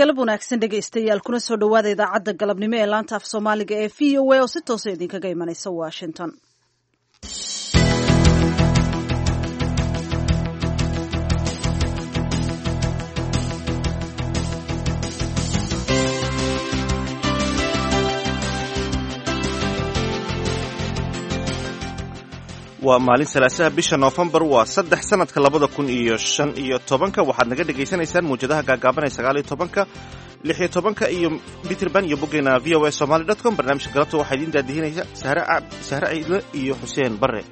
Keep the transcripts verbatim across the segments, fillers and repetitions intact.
galab wanaagsan dhegaystayaal kuna soo dhowaada idaacadda galabnimo ee laanta af soomaaliga ee v o a oo si toosa idinkaga imanaysa washington. waa maalin salaasaha bisha noofembar waa saddex sanadka labada kun iyo shan iyo tobanka waxaad naga dhegaysanaysaan mawjadaha gaagaaban ee sagaal iyo tobanka lix iyo tobanka iyo mitrband iyo boggeena v o a somaly dot com barnaamijka galabta waxaa idiin daadihinaysa sahre sahre ciidle iyo xuseen barre.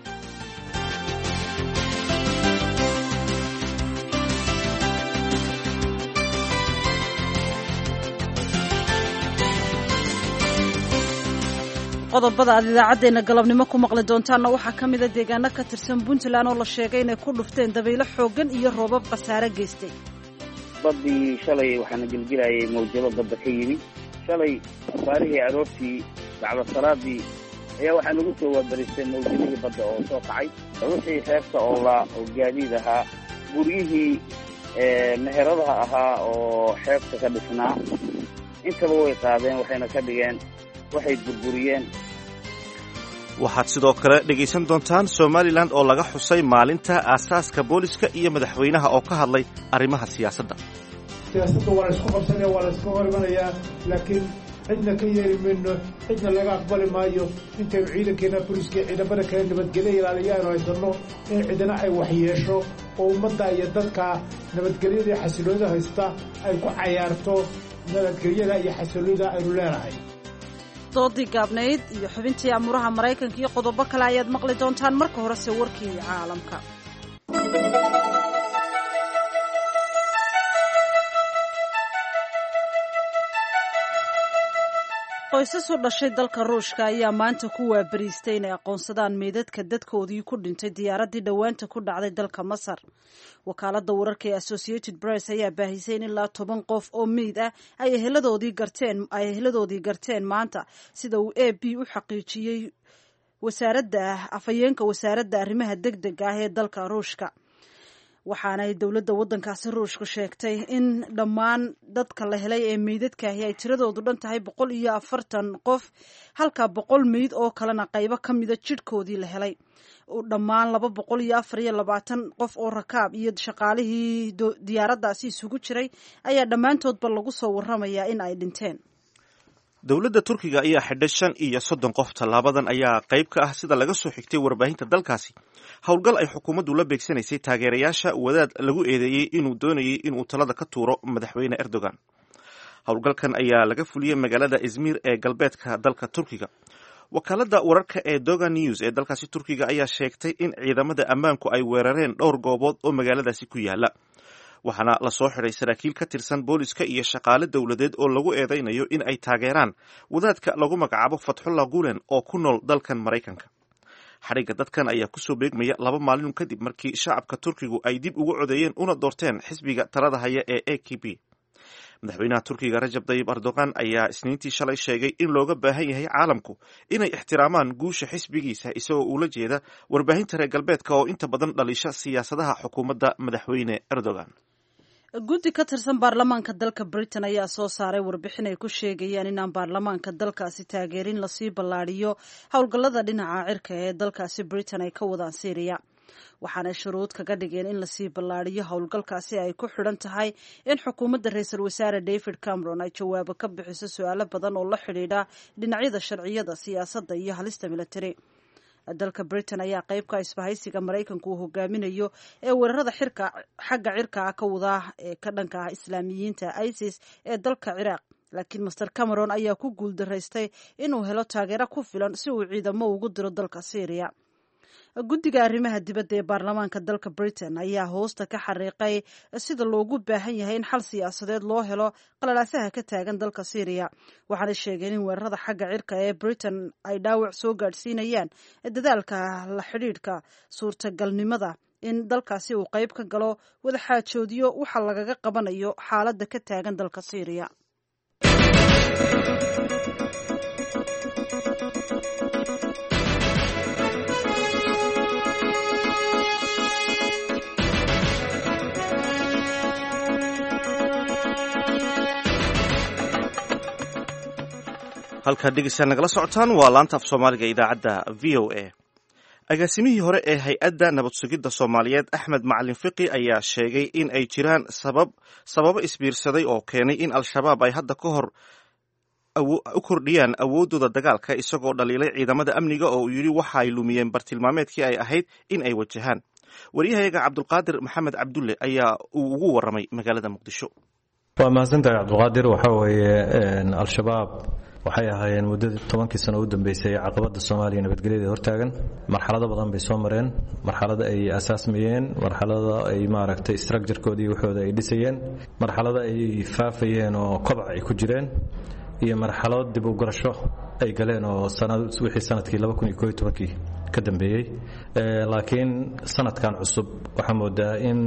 qodobada aad idaacaddeenna galabnimo ku maqli doontaanna waxaa ka mida deegaano ka tirsan puntland oo la sheegay inay ku dhufteen dabaylo xooggan iyo roobab khasaare geystay. baddii shalay waxaana gelgelayay mawjado badda ka yimi shalay afaarihii aroortii bacda salaadii ayaa waxaa nagu soo waabaristay mawjadihii badda oo soo kacay wixii xeebta oo la oo gaadiid ahaa guryihii meheradaha ahaa oo xeebta ka dhisnaa intaba way qaadeen waxayna ka dhigeen waxay burburiyeen. waxaad sidoo kale dhegaysan doontaan somalilan oo laga xusay maalinta aasaaska booliska iyo madaxweynaha oo ka hadlay arrimaha siyaasadda. siyaasadda waa la isku qabsanaya waa la iska hor imanayaa laakiin cidna ka yeeli mayno cidna laga aqbali maayo intaynu ciidankeena booliska ciidamada kale nabadgelyo ilaaliyaanu haysanno in cidina ay waxyeesho oo ummadda iyo dadka nabadgelyada iyo xasiloonida haysta ay ku cayaarto nabadgelyada iyo xasiloonida aynu leenahay. doodii gaabnayd iyo xubintii amuraha maraykanka iyo qodobo kale ayaad maqli doontaan. marka horese warkii caalamka. qoysas u dhashay dalka ruushka ayaa maanta ku waabariistay inay aqoonsadaan meydadka dadkoodii ku dhintay diyaaraddii dhowaanta ku dhacday dalka masar. wakaaladda wararka ee associated press ayaa baahisay in ilaa toban qof oo meyd ah ay eheladoodii garteen ay eheladoodii garteen maanta sida uu a b u xaqiijiyey wasaaradda afhayeenka wasaaradda arrimaha degdega ah ee dalka ruushka. waxaanay dowladda waddankaasi ruushku sheegtay in dhammaan dadka la helay ee meydadkaahi ay tiradoodu dhan tahay boqol iyo afartan qof halka boqol meyd oo kalena qaybo ka mida jidhkoodii la helay. dhammaan laba boqol iyo afar iyo labaatan qof oo rakaab iyo shaqaalihii diyaaraddaasi isugu jiray ayaa dhammaantoodba lagu soo warramayaa in ay dhinteen. dowladda turkiga ayaa xidhay shan iyo soddon qof. tallaabadan ayaa qayb ka ah sida laga soo xigtay warbaahinta dalkaasi howlgal ay xukuumaddu la beegsanaysay taageerayaasha wadaad lagu eedeeyey inuu doonayay inuu talada ka tuuro madaxweyne erdogan. howlgalkan ayaa laga fuliyey magaalada izmir ee galbeedka dalka turkiga. wakaaladda wararka ee doga news ee dalkaasi turkiga ayaa sheegtay in ciidamada ammaanku ay weerareen dhowr goobood oo magaaladaasi ku yaala. waxaana la soo xidhay saraakiil ka tirsan booliska iyo shaqaale dowladeed oo lagu eedaynayo in ay taageeraan wadaadka lagu magacaabo fatxullah gulen oo ku nool dalkan maraykanka. xadhigga dadkan ayaa kusoo beegmaya laba maalin kadib markii shacabka turkigu ay dib ugu codeeyeen una doorteen xisbiga talada haya ee a k p. madaxweynaha turkiga rajab tayyib erdogan ayaa isniintii shalay sheegay in looga baahan yahay caalamku inay ixtiraamaan guusha xisbigiisa isagoo uula jeeda warbaahinta reer galbeedka oo inta badan dhalisha siyaasadaha xukuumadda madaxweyne erdogan. guddi ka tirsan baarlamaanka dalka britain ayaa soo saaray warbixin ay ku sheegayaan inaan baarlamaanka dalkaasi taageerin lasii ballaadhiyo howlgallada dhinaca cirka ee dalkaasi britain ay ka wadaan syriya. waxaanay shuruud kaga dhigeen in lasii ballaadhiyo howlgalkaasi ay ku xidhan tahay in xukuumadda ra-iisul wasaare david cameron ay jawaabo ka bixiso su-aalo badan oo la xidhiidha dhinacyada sharciyada siyaasadda iyo halista military. dalka britain ayaa qaybka isbahaysiga maraykanku uu hogaaminayo ee weerarada xirka xagga cirka ka wadaa ee ka dhanka ah islaamiyiinta isis ee dalka ciraaq. laakiin master cameron ayaa ku guuldaraystay inuu helo taageero ku filan si uu ciidamo ugu diro dalka syria. guddiga arrimaha dibadda ee baarlamaanka dalka britain ayaa hoosta ka xariiqay sida loogu baahan yahay in xal siyaasadeed loo helo qalalaasaha ka taagan dalka syriya. waxaanay sheegeen in weerarada xagga cirka ee britain ay dhaawac soo gaadhsiinayaan dadaalka la xidhiidhka suurtagalnimada in dalkaasi uu qayb ka galo wadaxaajoodiyo waxa lagaga qabanayo xaaladda ka taagan dalka syriya. halkaad dhegeysaa nagala socotaan waa laanta af soomaaliga idaacadda v o a. agaasimihii hore ee hay-adda nabad sugidda soomaaliyeed axmed macalin fiqi ayaa sheegay in ay jiraan sabab sababo isbiirsaday oo keenay in al-shabaab ay hadda ka hor u kordhiyaan awooddooda dagaalka, isagoo dhaliilay ciidamada amniga oo uu yidhi waxa ay lumiyeen bartilmaameedkii ay ahayd in ay wajahaan. waryahayaga cabdulqaadir maxamed cabdulle ayaa uu ugu warramay magaalada muqdisho. waa mahadsantahay cabdulqaadir. waxaa weeye al-shabaab waxay ahaayeen muddadii tobankii sano u dambeysay caqabadda soomaaliya nabadgelyada hortaagan. marxalado badan bay soo mareen, marxalada ay asaasmayeen, marxalada ay maaragtay structurekoodii waxooda ay dhisayeen, marxalada ay faafayeen oo kobac ay ku jireen, iyo marxalad dib u garasho ay galeen oo wixii sanadkii laba kun iyo koob iyo tobankii ka dambeeyey. laakiin sanadkan cusub waxaa moodaa in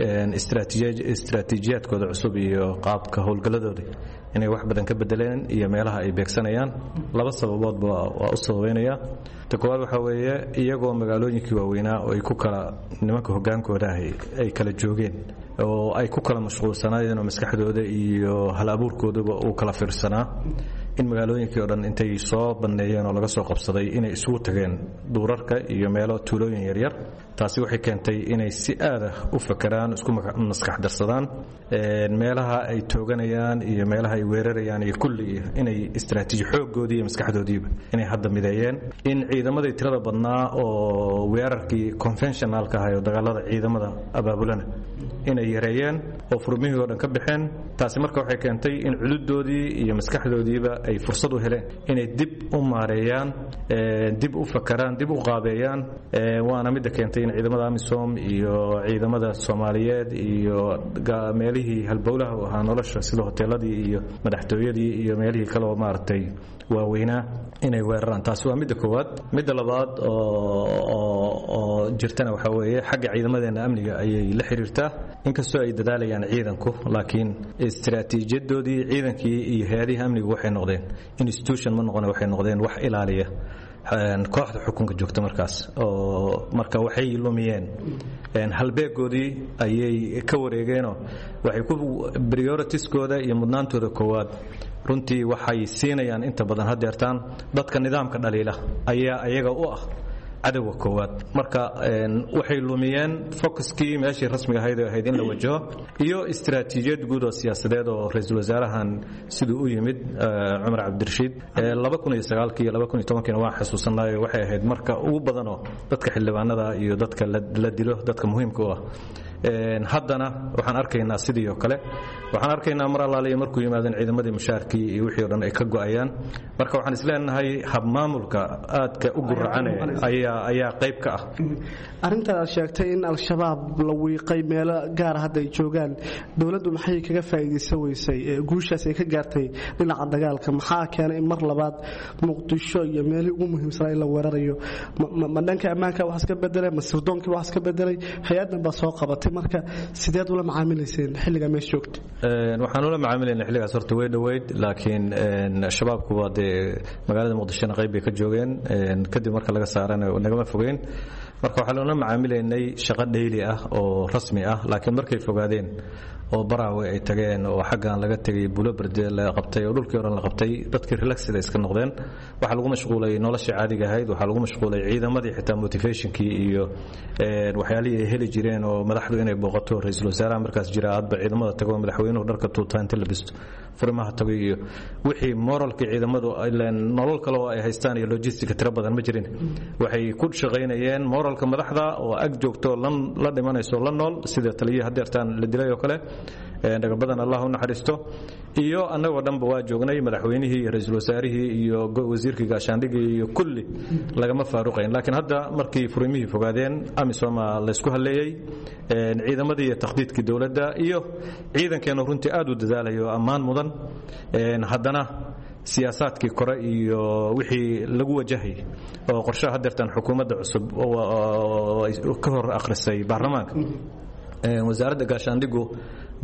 istaraatiijiyaadkooda cusub iyo qaabka howlgalladooda inay wax badan ka bedeleen iyo meelaha ay beegsanayaan. laba sababoodba waa u sababeynaya. ta koowaad waxaa weeye iyagoo magaalooyinkii waaweynaa oo ay ku kala nimanka hogaankooda ay kala joogeen oo ay ku kala mashquulsanaayeen oo maskaxdooda iyo hal abuurkoodaba uu kala fiirsanaa, in magaalooyinkii oo dhan intay soo banneeyeen oo laga soo qabsaday inay isugu tageen duurarka iyo meelo tuulooyin yaryar. taasi waxay keentay inay si aada u fakeraan, isku maskax darsadaan meelaha ay tooganayaan iyo meelaha ay weerarayaan iyo kulli inay istaraatiiji xooggoodii iyo maskaxdoodiiba inay hadda mideeyeen. in ciidamadii tirada badnaa oo weerarkii conventionalka ahay oo dagaalada ciidamada abaabulana inay yareeyeen oo furmihii oo dhan ka baxeen. taasi marka waxay keentay in cududoodii iyo maskaxdoodiiba ay fursad u heleen inay dib u maareeyaan, dib u fakaraan, dib u qaabeeyaan. waana midda keentay in ciidamada amisom iyo ciidamada soomaaliyeed iyo meelihii halbowlaha u ahaa nolosha sida hoteeladii iyo madaxtooyadii iyo meelihii kale oo maaragtay waaweynaa inay weeraraan. taasi waa midda koowaad. midda labaad oo jirtana waxaa weeye xagga ciidamadeena amniga ayay la xiriirtaa. inkastoo ay dadaalayaan ciidanku, laakiin istaraatiijiyadoodii ciidankii iyo hay-adihii amnigu waxay noqdeen institution ma noqone, waxay noqdeen wax ilaaliya kooxda xukunka joogta markaas. oo marka waxay lumiyeen halbeegoodii ayay ka wareegeenoo waxay ku prioritieskooda iyo mudnaantooda koowaad runtii waxay siinayaan inta badan hadeertaan dadka nidaamka dhaliila ayaa ayaga u ah cadawga koowaad. marka waxay lumiyeen focuskii meeshii rasmiga ahayd ee ahayd in la wajaho iyo istaraatiijiyad guud oo siyaasadeed oo ra-iisul wasaarahan siduu u yimid cumar cabdirashiid laba kun iyo sagaalkii iyo laba kun iyo tobankii waan xasuusanayo waxay ahayd marka ugu badanoo dadka xildhibaanada iyo dadka la dilo, dadka muhiimka u ah. haddana waxaan arkaynaa sidii oo kale. waxaan arkaynaa mar allaaliya markuu yimaadeen ciidamadii mushaarkii iyo wixii o dhan ay ka go'ayaan. marka waxaan isleenahay habmaamulka aadka u guracane ayaa ayaa qayb ka ah. arrintan aad sheegtay in al-shabaab la wiiqay meelo gaara hadda ay joogaan, dowladdu maxay kaga faa'iidaysan weysay guushaas ay ka gaartay dhinaca dagaalka? maxaa keenay in mar labaad muqdisho iyo meelihii ugu muhiimsanaa in la weerarayo? ma dhanka ammaanka wax iska bedelay, ma sirdoonkii wax iska bedelay? hay-addan baa soo qabatay. marka sideed ula macaamilayseen xilligaa meesha joogta? waxaan ula macaamilayna xilligaas horta way dhoweyd, laakiin shabaabku waa dee magaalada muqdishona qayb bay ka joogeen. kadib marka laga saarana nagama fogeyn. marka waxaan ula macaamilaynay shaqo dhayli ah oo rasmi ah. laakiin markay fogaadeen oo baraawe ay tageen oo xaggan laga tegay buloberde la qabtay oo dhulkii oran la qabtay, dadkii relaxida iska noqdeen. waxaa lagu mashquulay noloshii caadiga ahayd, waxaa lagu mashquulay ciidamadii xitaa motivationkii iyo waxyaalihii ay heli jireen oo madaxdu inay booqato. ra-iisul wasaaraha markaas jira hadba ciidamada tago madaxweynuhu dharka tuutaa inta la bisto furimaha tago iyo wixii moralkii ciidamadu nolol kale oo ay haystaan iyo logistica tiro badan ma jirin. waxay ku shaqaynayeen moralka madaxda oo ag joogto la dhimanayso la nool, sida taliyihii hadeertaan la dilay oo kale dhagabadan allah u naxariisto. iyo annagoo dhanba waa joognay, madaxweynihii iyo ra-iisul wasaarihii iyo wasiirkii gaashaandhigii iyo kulli lagama faaruqayn. laakiin hadda markii furimihii fogaadeen amisoma laysku halleeyey, ciidamadii iyo takhdiidkii dowladda iyo ciidankeenu runtii aad u dadaalayo ammaan mudan. haddana siyaasaadkii kore iyo wixii lagu wajahay oo qorshaha hadeertan xukuumadda cusub ka hor akhrisay baarlamaanka, wasaaradda gaashaandhigu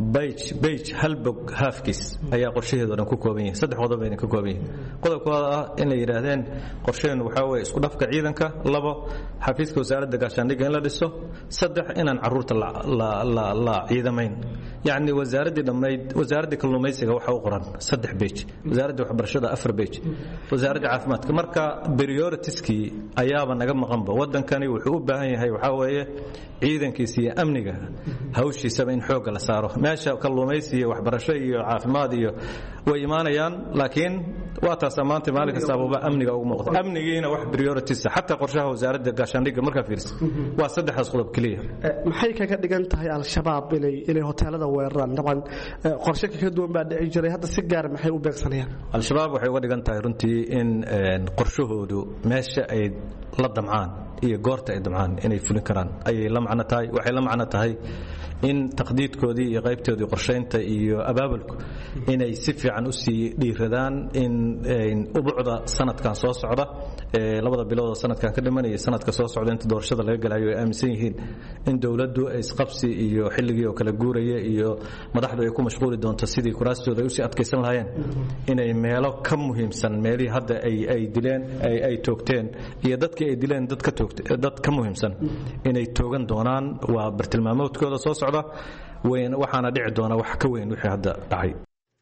bage bage hal bog halfkiis ayaa qorshaheedu dhan ku kooban yahay saddex qodob ayna ka kooban yihiin qodobkooda ah in la yiraahdeen qorsheenu waxa weeye isku dhafka ciidanka labo xafiiska wasaaradda gaashaandhigga in la dhiso saddex inaan caruurta la la la ciidamayn yani wasaaradda dhamayd wasaaradda kalluumaysiga waxa uu qoran saddex bage wasaaradda waxbarashada afar bage wasaaradda caafimaadka marka prioritieskii ayaaba naga maqanba wadankani wuxuu u baahan yahay waxa weeye ciidankiisa iyo amniga hawshiisaba in xoog la saaro meesha kalluumaysi iyo waxbarasho iyo caafimaad iyo way imaanayaan laakiin waa taas maanta maalin kasta baa amniga ugu muuqda amnigiina wax priorities hatta qorshaha wasaaradda gaashaandhigga marka fiirsan waa saddexdaas qodob kaliya maxay kaga dhigan tahay al-shabaab inay inay hoteelada weeraraan daban qorshe ka duwan baa dhici jiray hadda si gaar maxay u beegsanayaan al-shabaab waxay uga dhigan tahay runtii in qorshahoodu meesha ay la damcaan iyo goorta ay damcaan inay fulin karaan ayay la macno tahay waxay la macno tahay in taqdiidkoodii iyo qaybtoodii qorsheynta iyo abaabulku inay si fiican u sii dhiiradaan in ubuucda sanadkan soo socda ee labada bilood sanadkan ka dhimanaya sanadka soo socda inta doorashada laga galayo ay aaminsan yihiin in dawladdu ay isqabsi iyo xilligii oo kala guuraya iyo madaxdu ay ku mashquuli doonto sidii kuraastooda ay u sii adkaysan lahaayeen inay meelo ka muhiimsan meelihii hadda ay ay dileen ay ay toogteen iyo dadkii ay dileen dad ka toogtay dad ka muhiimsan inay toogan doonaan waa bartilmaamoodkooda soo socda weyn waxaana dhici doona wax ka weyn wixii hadda dhacay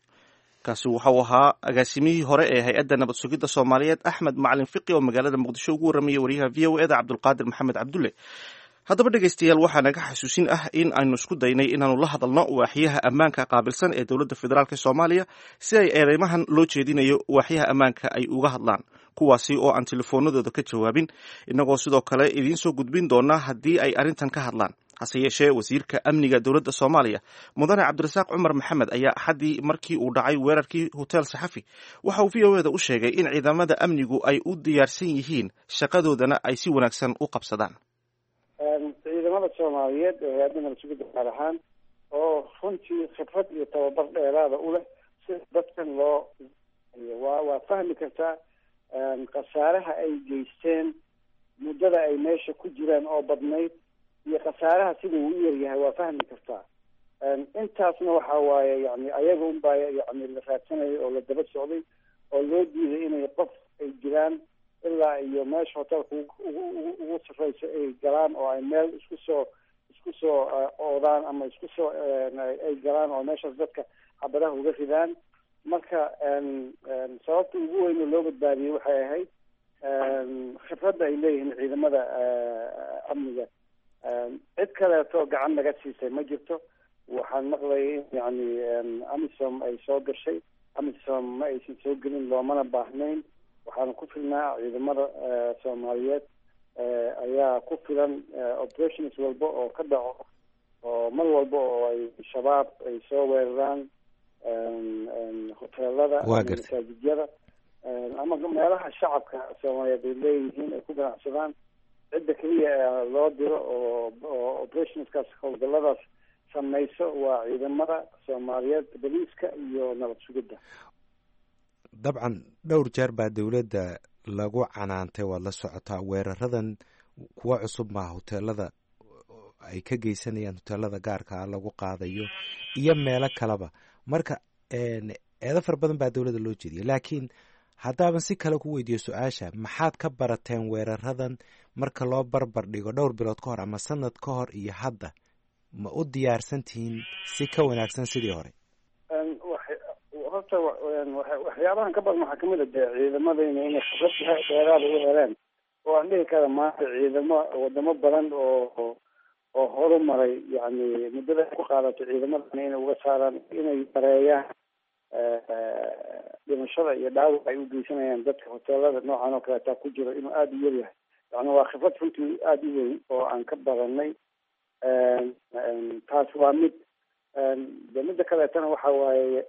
kaasi waxa uu ahaa agaasimihii hore ee hay-adda nabad sugidda Soomaaliyeed Axmed Macalin Fiqi oo magaalada Muqdisho ugu waramayay wariyaha V O A da Cabdulqaadir Maxamed Cabdulle haddaba dhegaystayaal waxaa naga xasuusin ah in aynu isku daynay inaanu la hadalno waaxyaha ammaanka qaabilsan ee dowladda federaalk Soomaaliya si ay eedeymahan loo jeedinayo waaxyaha ammaanka ay uga hadlaan kuwaasi oo aan telefoonadooda ka jawaabin inagoo sidoo kale idiin soo gudbin doona haddii ay arrintan ka hadlaan hase yeeshee wasiirka amniga dowladda Soomaaliya mudane Cabdirasaaq Cumar Maxamed ayaa xadii markii uu dhacay weerarkii hotel Saxafi waxa uu V O A da u sheegay in ciidamada amnigu ay u diyaarsan yihiin shaqadoodana ay si wanaagsan u qabsadaan ciidamada Soomaaliyeed ee hay'adda nabad sugidda gaar ahaan oo runtii khibrad iyo tababar dheeraada u leh si dadkan loo waa waa fahmi kartaa khasaaraha ay geysteen muddada ay meesha ku jiraan oo badnayd iyo khasaaraha sida uu u yaryahay waa fahmi kartaa intaasna waxa waaye yani ayaga unbaa yani la raadsanayay oo la daba socday oo loo diiday inay qof ay jiraan ilaa iyo meesha hotelka ugu sarreysa ay galaan oo ay meel isku soo isku soo oodaan ama isku soo ay galaan oo meeshaas dadka xabadaha uga ridaan marka sababta ugu weyn oo loo badbaadiyey waxay ahayd khibradda ay leeyihiin ciidamada amniga cid kaleeto gacan naga siisay ma jirto waxaan maqlayay in yani amisom ay soo gashay amisom ma aysan soo gelin loomana baahnayn waxaana ku filnaa ciidamada Soomaaliyeed ayaa ku filan operations walba oo ka dhaco oo mar walba oo ay shabaab ay soo weeraraan hoteelada masaajidada ama meelaha shacabka Soomaaliyeed ay leeyihiin ay ku ganacsadaan cidda kaliya loo diro oo operationskaas howlgalladaas samayso waa ciidamada Soomaaliyeed booliiska iyo nabad sugidda dabcan dhowr jeer baa dowladda lagu canaantay waad la socotaa weeraradan kuwa cusub maa hoteelada ay ka geysanayaan hoteelada gaarka lagu qaadayo iyo meelo kaleba marka eedo fara badan baa dowladda loo jeediyay laakiin haddaaban si kale ku weydiiyo su-aasha maxaad ka barateen weeraradan marka loo barbar dhigo dhowr bilood ka hor ama sanad ka hor iyo hadda ma u diyaarsan tihiin si ka wanaagsan sidii hore horta waxyaabahan ka badan waxaa kamid a dee ciidamadayna inay khibrad dheeraada u heleen oo aan dhihi kara maanta ciidamo wadamo badan oo oo horumaray yani muddada ku qaadato ciidamadana inay uga saaraan inay yareeyaan dhimashada iyo dhaawac ay u geysanayaan dadka hoteelada noocan oo kaleetaa ku jiro inuu aada u yaryahay yani waa khibrad runtii aada u weyn oo aan ka badanay taas waa mid de midda kaleetana waxa waaye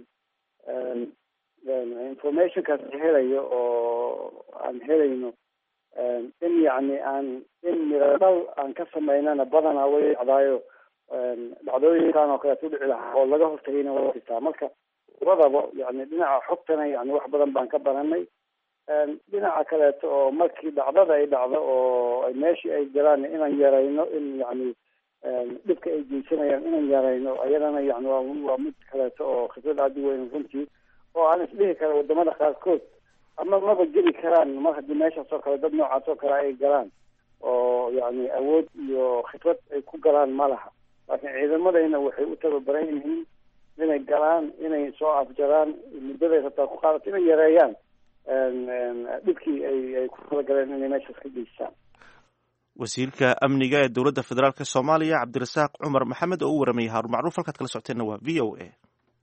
informationkaas aan helayo oo aan helayno in yani aan in miradhal aan ka samaynana badanaa way dhacdaayo dhacdooyinkan oo kaleeto udhici lahaa oo laga hortagayna waa jirtaa marka labadaba yani dhinaca xogtana yani wax badan baan ka baranay dhinaca kaleeto oo markii dhacdada ay dhacdo oo meeshii ay galaan inaan yarayno in yani dhib dhibka ay geysanayaan inaan yarayno ayadana yani waa waa mid kaleeto oo khibrad aada u weyn runtii oo aan isdhihi kara wadamada qaarkood ama maba geli karaan mar haddii meeshaas oo kale dad noocaas oo kale ay galaan oo yani awood iyo khibrad ay ku galaan ma laha laakiin ciidamadayna waxay u tababaran yihiin inay galaan inay soo afjaraan muddaday rabtaa ku qaadato inay yareeyaan dhibkii ay ay ku talagaleen inay meeshaas ka geystaan. wasiirka amniga ee dowladda federaalk soomaaliya cabdirasaaq cumar maxamed oo u waramayay haarun macruuf halkaad kala socoteenna waa v o a.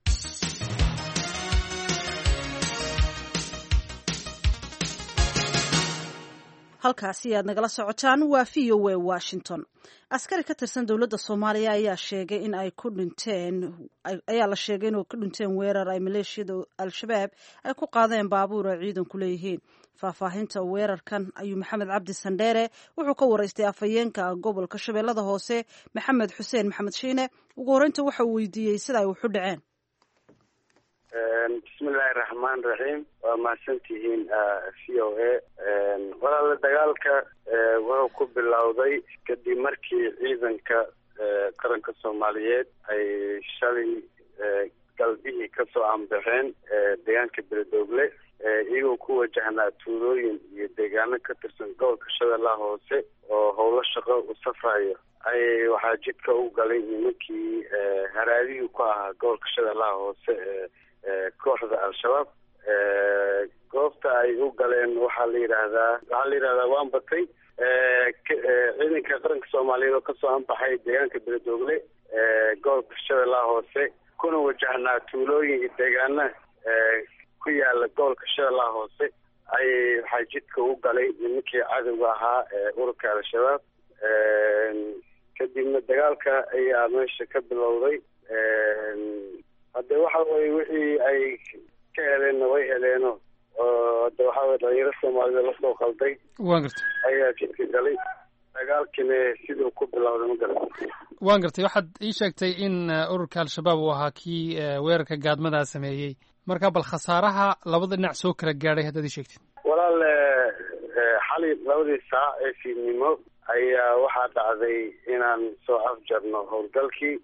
halkaasi aad nagala socotaan waa v o a washington. askari ka tirsan dowladda soomaaliya ayaa sheegay in ay ku dhinteen ayaa la sheegay inuu ka dhinteen weerar ay maleeshiyada al-shabaab ay ku qaadeen baabuur ay ciidanku leeyihiin. faahfaahinta weerarkan ayuu maxamed cabdi sandheere wuxuu ka waraystay afhayeenka gobolka shabeellada hoose maxamed xuseen maxamed shiine. ugu horreynta waxa uu weydiiyey sida ay waxu dhaceen. bismillahi raxmaan raxiim waa mahadsantihiin v o a. walaala dagaalka wuxuu ku bilowday kadib markii ciidanka qaranka soomaaliyeed ay shalay galbihii kasoo aanbaxeen deegaanka beledoogle iyagoo ku wajahnaa tuulooyin iyo deegaano ka tirsan gobolka shabeellaha hoose oo howlo shaqo u safrayo ay waxaa jidka u galay nimankii haraadihii ku ahaa gobolka shabeellaha hoose kooxda al-shabaab. goobta ay u galeen waxaa la yidhaahdaa waxaa la yidhahdaa waan batay ciidanka qaranka soomaaliyeed oo kasoo anbaxay deegaanka beledoogle gobolka shabeellaha hoose kuna wajahnaa tuulooyin iyo deegaana ku yaala gobolka shabeellaha hoose ay waxaa jidka u galay nimankii cadowga ahaa ururka al-shabaab. kadibna dagaalka ayaa meesha ka bilowday. hadde waxa weye wixii ay ka heleenna way heleeno oo hadde waxaa weye dhalinyaro soomaalida lasoo qalday waan gartay ayaa jidka galay dagaalkina siduu ku bilowday ma garata. waan gartay waxaad ii sheegtay in ururka al-shabaab uu ahaa kii weerarka gaadmadaa sameeyey marka bal khasaaraha labada dhinac soo kala gaadhay haddaad ii sheegtid. walaal xali labadii saac ee fiidnimo ayaa waxaa dhacday inaan soo afjarno howlgalkii.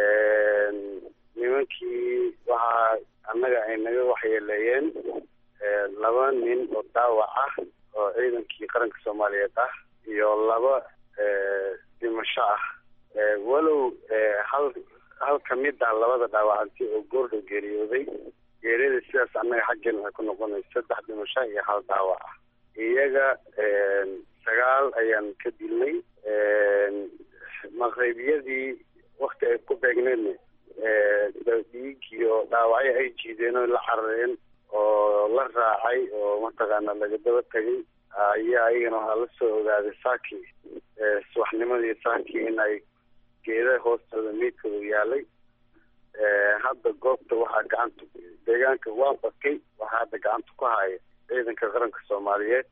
nimankii waxaa annaga ay naga waxyeeleeyeen laba nin oo daawac ah oo ciidankii qaranka soomaaliyeed ah iyo laba dhimasho ah. walow hal hal kamid ah labada dhaawacanti oo goordhow geeriyooday. geeriyada sidaas annaga xaggeena waxay ku noqonaysa saddex dhimasho iyo hal daawac ah. iyaga sagaal ayaan ka dilnay. maqribiyadii wakti ay ku beegneedna dhiig iyo dhaawacyo ay jiideen oo la carareen oo la raacay oo mataqaana laga daba tegay ayaa ayagana waxaa la soo ogaaday saaki subaxnimadii saaki in ay geeda hoostooda meydkooda yaalay. hadda goobta waxaa gacanta deegaanka waa bakay waxaa hadda gacanta ku haya ciidanka qaranka soomaaliyeed.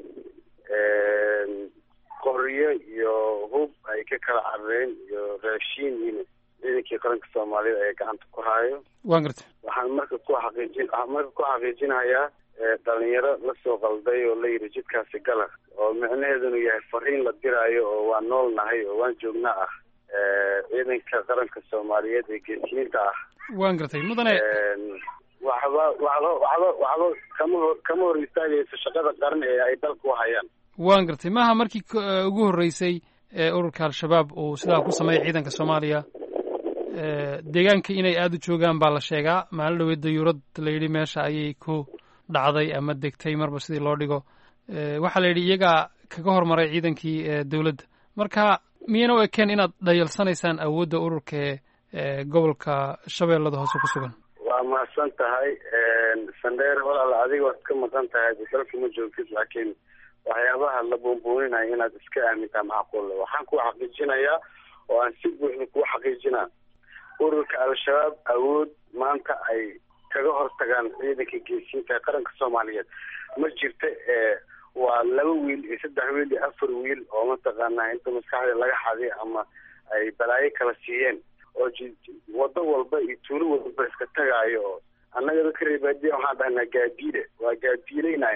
qoryo iyo hub ay ka kala carareen iyo raashiin ina ciidankii qaranka soomaaliyeed ayaa gacanta ku haayo. waan gartay waxaan marka ku xaqiijin waxaan marka ku xaqiijinayaa dhalinyaro lasoo qalday oo la yidhi jidkaasi gala oo micnaheedunu yahay fariin la diraayo oo waan nool nahay oo waan joognaa ah ciidanka qaranka soomaaliyeed ee geesiyiinta ah. waan gartay mudane waxba waxba waxba waxba kama hor kama hor istaagayso shaqada qaran ee ay dalka u hayaan. waan gartay maaha markii ugu horreysay ee ururka al-shabaab uu sidaa ku sameeyay ciidanka soomaaliya. deegaanka inay aada u joogaan baa la sheegaa. maalin dhaweed dayuurad la yidhi meesha ayay ku dhacday ama degtay marba sidii loo dhigo. waxaa la yidhi iyagaa kaga hormaray ciidankii dowladda. marka miyayna u ekeen inaad dhayalsanaysaan awoodda ururka ee gobolka shabeellada hoose ku sugan? waa mahadsan tahay sandheer walaal adiga waad ka maqan tahay dalka ma joogtid laakiin waxyaabaha la buunbuuninayo inaad iska aamintaa macquulla. waxaan ku xaqiijinayaa oo aan si buuxda kugu xaqiijinaa ururka al-shabaab awood maanta ay kaga hortagaan ciidanka geesiinta ee qaranka soomaaliyeed ma jirta. waa laba wiil iyo saddex wiil iyo afar wiil oo mataqaanaa inta maskaxda laga xaday ama ay balaayo kala siiyeen oo wado walba iyo tuulo walba iska tagaayo oo annaga dadka reebaadiya waxaan dhahnaa gaadiide waa gaadiileynayaan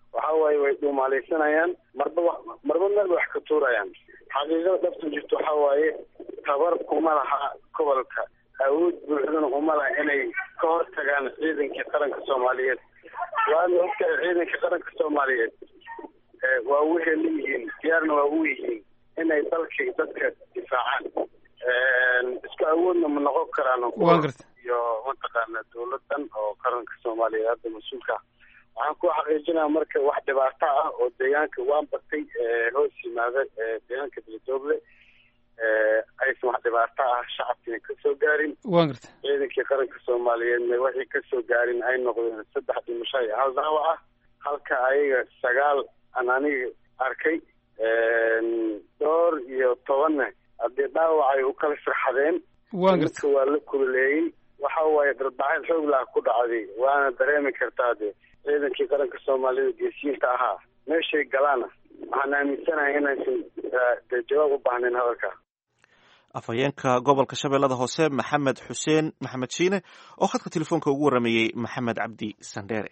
waxa waaye way dhuumaalaysanayaan marba marba meel wax ka tuurayaan. xaqiiqada dhabta jirto waxa waaye tabar kuma laha gobolka, awood buuxdana uma laha inay ka hortagaan ciidanka qaranka Soomaaliyeed. waana ogtahay ciidanka qaranka Soomaaliyeed waa wixii leeyihiin diyaarna waa u yihiin inay dalka dadka difaacaan. isku awoodna ma noqon karaan iyo mataqaana dowladan oo qaranka Soomaaliyeed hadda mas-uulka. waxaan ku xaqiijinaa marka wax dhibaato ah oo deegaanka waan batay hoos yimaada deegaanka Beledoogle aysan wax dhibaato ah shacabkina ka soo gaarin. waan gartay ciidankii qaranka Soomaaliyeedna waxay ka soo gaarin ay noqdeen saddex dhimasho iyo hal dhaawac ah, halka ayaga sagaal aan aniga arkay dhowr iyo tobanna haddii dhaawac ay u kala firxadeen. waan gartay waa la kululeeyey. waxa waaye darbaaxin xoog lah ku dhacday, waana dareemi kartaa de ciidankii qaranka Soomaalida geesiyiinta ahaa meeshay galaana waxaan aaminsanahay inaysan jawaab u baahnayn hadalka. afhayeenka gobolka Shabeellada Hoose Maxamed Xuseen Maxamed Shiine oo khadka telefoonka ugu waramayey Maxamed Cabdi Sandheere.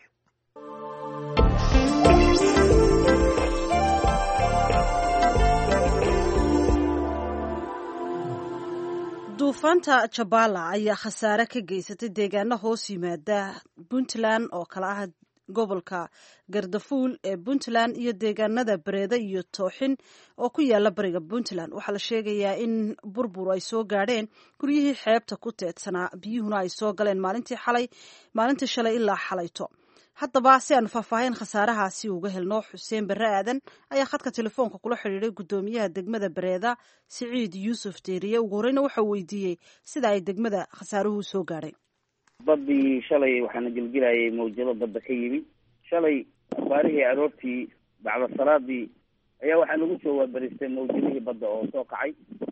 duufaanta Jabala ayaa khasaare ka geysatay deegaano hoos yimaada Puntland oo kala ah gobolka Gardafuul ee Puntland iyo deegaanada Bareeda iyo Tooxin oo ku yaala bariga Puntland. waxaa la sheegayaa in burbur ay soo gaadheen guryihii xeebta ku teedsanaa, biyuhuna ay soo galeen maalintii xalay maalintii shalay ilaa xalayto. haddaba si aan faahfaahin khasaarahaasi uga helno, Xuseen Barre Aadan ayaa khadka telefoonka kula xidhiidhay guddoomiyaha degmada Bareeda Siciid Yuusuf Deeriye. ugu horreyna waxa weydiiyey sida ay degmada khasaaruhu soo gaadhay. badii shalay waxaana gelgelayay mawjado badda ka yimi. shalay baarihii aroortii bacda salaadii ayaa waxaa lagu soo waabaristay mawjadihii badda oo soo kacay.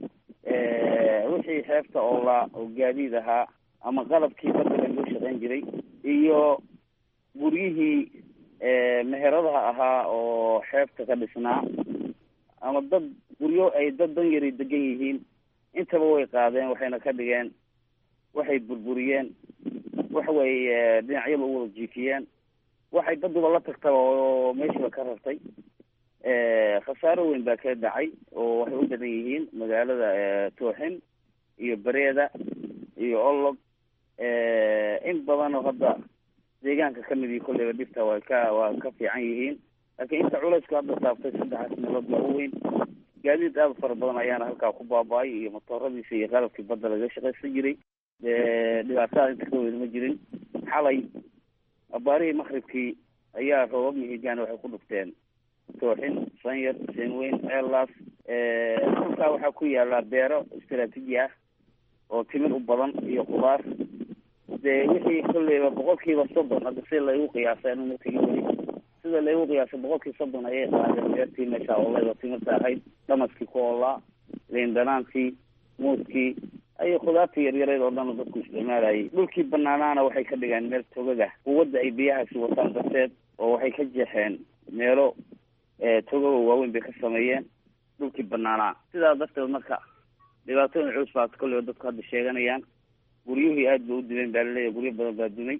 wixii xeebta oo la oo gaadiid ahaa ama qalabkii badda lagu shaqayn jiray iyo guryihii meheradaha ahaa oo xeebta ka dhisnaa ama dad guryo ay dad dan yari degan yihiin intaba way qaadeen, waxayna ka dhigeen, waxay burburiyeen, waxaway dhinacyada u wada jiifiyeen, waxay baduba la tagtaba oo meeshiiba ka rartay. khasaaro weyn baa ka dhacay oo waxay u badan yihiin magaalada Tooxin iyo Bareeda iyo Olog. in badan oo hadda deegaanka kamid iyo kolleyba dhibta waa ka waa ka fiican yihiin, laakiin inta culaysku hadda saaftay saddexaas meelood baa u weyn. gaadiid aad fara badan ayaana halkaa ku baaba'ay iyo matooradiisa iyo qalabkii badda laga shaqaysan jiray. dhibaatada inta ka weyn ma jirin. xalay abaarihii maqribkii ayaa roobab mihigaan waxay ku dhufteen Tooxin, Sanyar, Seenweyn, Eelaas. halkaa waxaa ku yaala beero istiraatiiji ah oo timir u badan iyo khudaar. dee wixii kolleyba boqolkiiba soddon hadda sida laygu qiyaasay anuma tegi weli, sida laygu qiyaasay boqolkii soddon ayay qaadeen beertii meesha oolayba timirta ahayd, dhamaskii ku oolaa, liin dhanaantii, muuskii ayo khudaartii yaryareed oo dhan dadku isticmaalayay. dhulkii banaanaana waxay ka dhigeen meel togaga quwadda ay biyahaasi wataan darteed, oo waxay ka jeexeen meelo togaga waaweyn bay ka sameeyeen dhulkii banaanaa. sidaa darteed marka dhibaatooyin culus baa kolleyba dadku hadda sheeganayaan. guryuhii aad ba u dumeen baa laleeyahay, guryo badan baa dumay.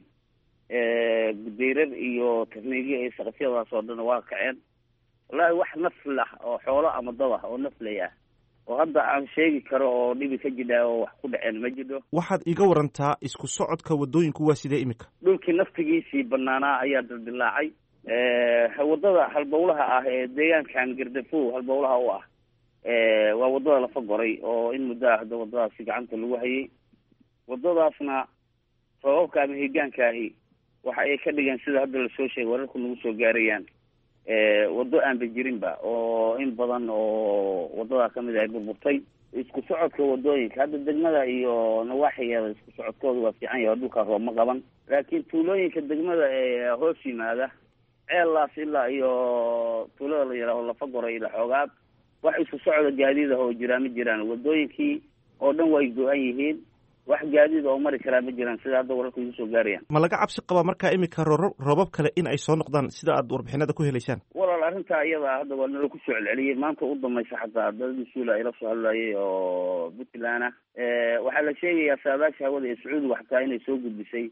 dayrar iyo takniigyo iyo saqafyadaas oo dhan waa kaceen. wallaahi wax nafl ah oo xoolo ama dad ah oo naflay ah oo hadda aan sheegi karo oo dhibi ka jidhaa oo wax ku dhaceen ma jidho. waxaad iga warantaa isku socodka wadooyinku waa sidee imika? dhulkii naftigiisii banaanaa ayaa dildilaacay. wadada halbowlaha ah ee deegaankan Gardafuul halbowlaha u ah waa wadada lafa goray oo in muddo ah hadda wadadaasi gacanta lagu hayay. wadadaasna roobabka ama hiigaankaahi waxa ay ka dhigeen sida hadda lasoo sheegay wararku nagu soo gaarayaan wado aanba jirinba oo in badan oo wadadaa kamid ay burburtay. isku socodka wadooyinka hadda degmada iyo nawaaxigeeda isku socodkooda waa fiican yahay, dhulkaa roob ma qaban. laakiin tuulooyinka degmada ee hoos yimaada Eelaas ilaa iyo tuulada la yidhaaho lafa goray ila xoogaad wax isku socda gaadiid ah oo jiraa ma jiraan. wadooyinkii oo dhan way go-an yihiin, wax gaadiid oo mari karaa ma jiraan sida hadda wararku igu soo gaarayaan. ma laga cabsi qabaa markaa imika roobab kale in ay soo noqdaan sida aad warbixinada ku helaysaan? walaal arrintaa iyada hadda waa nala ku soo celceliyey. maanta u dambaysa xataa dadadii suula ila soo hadlayay oo Puntland ah waxaa la sheegayaa saadaasha hawada ee Sacuudiga xataa inay soo gudbisay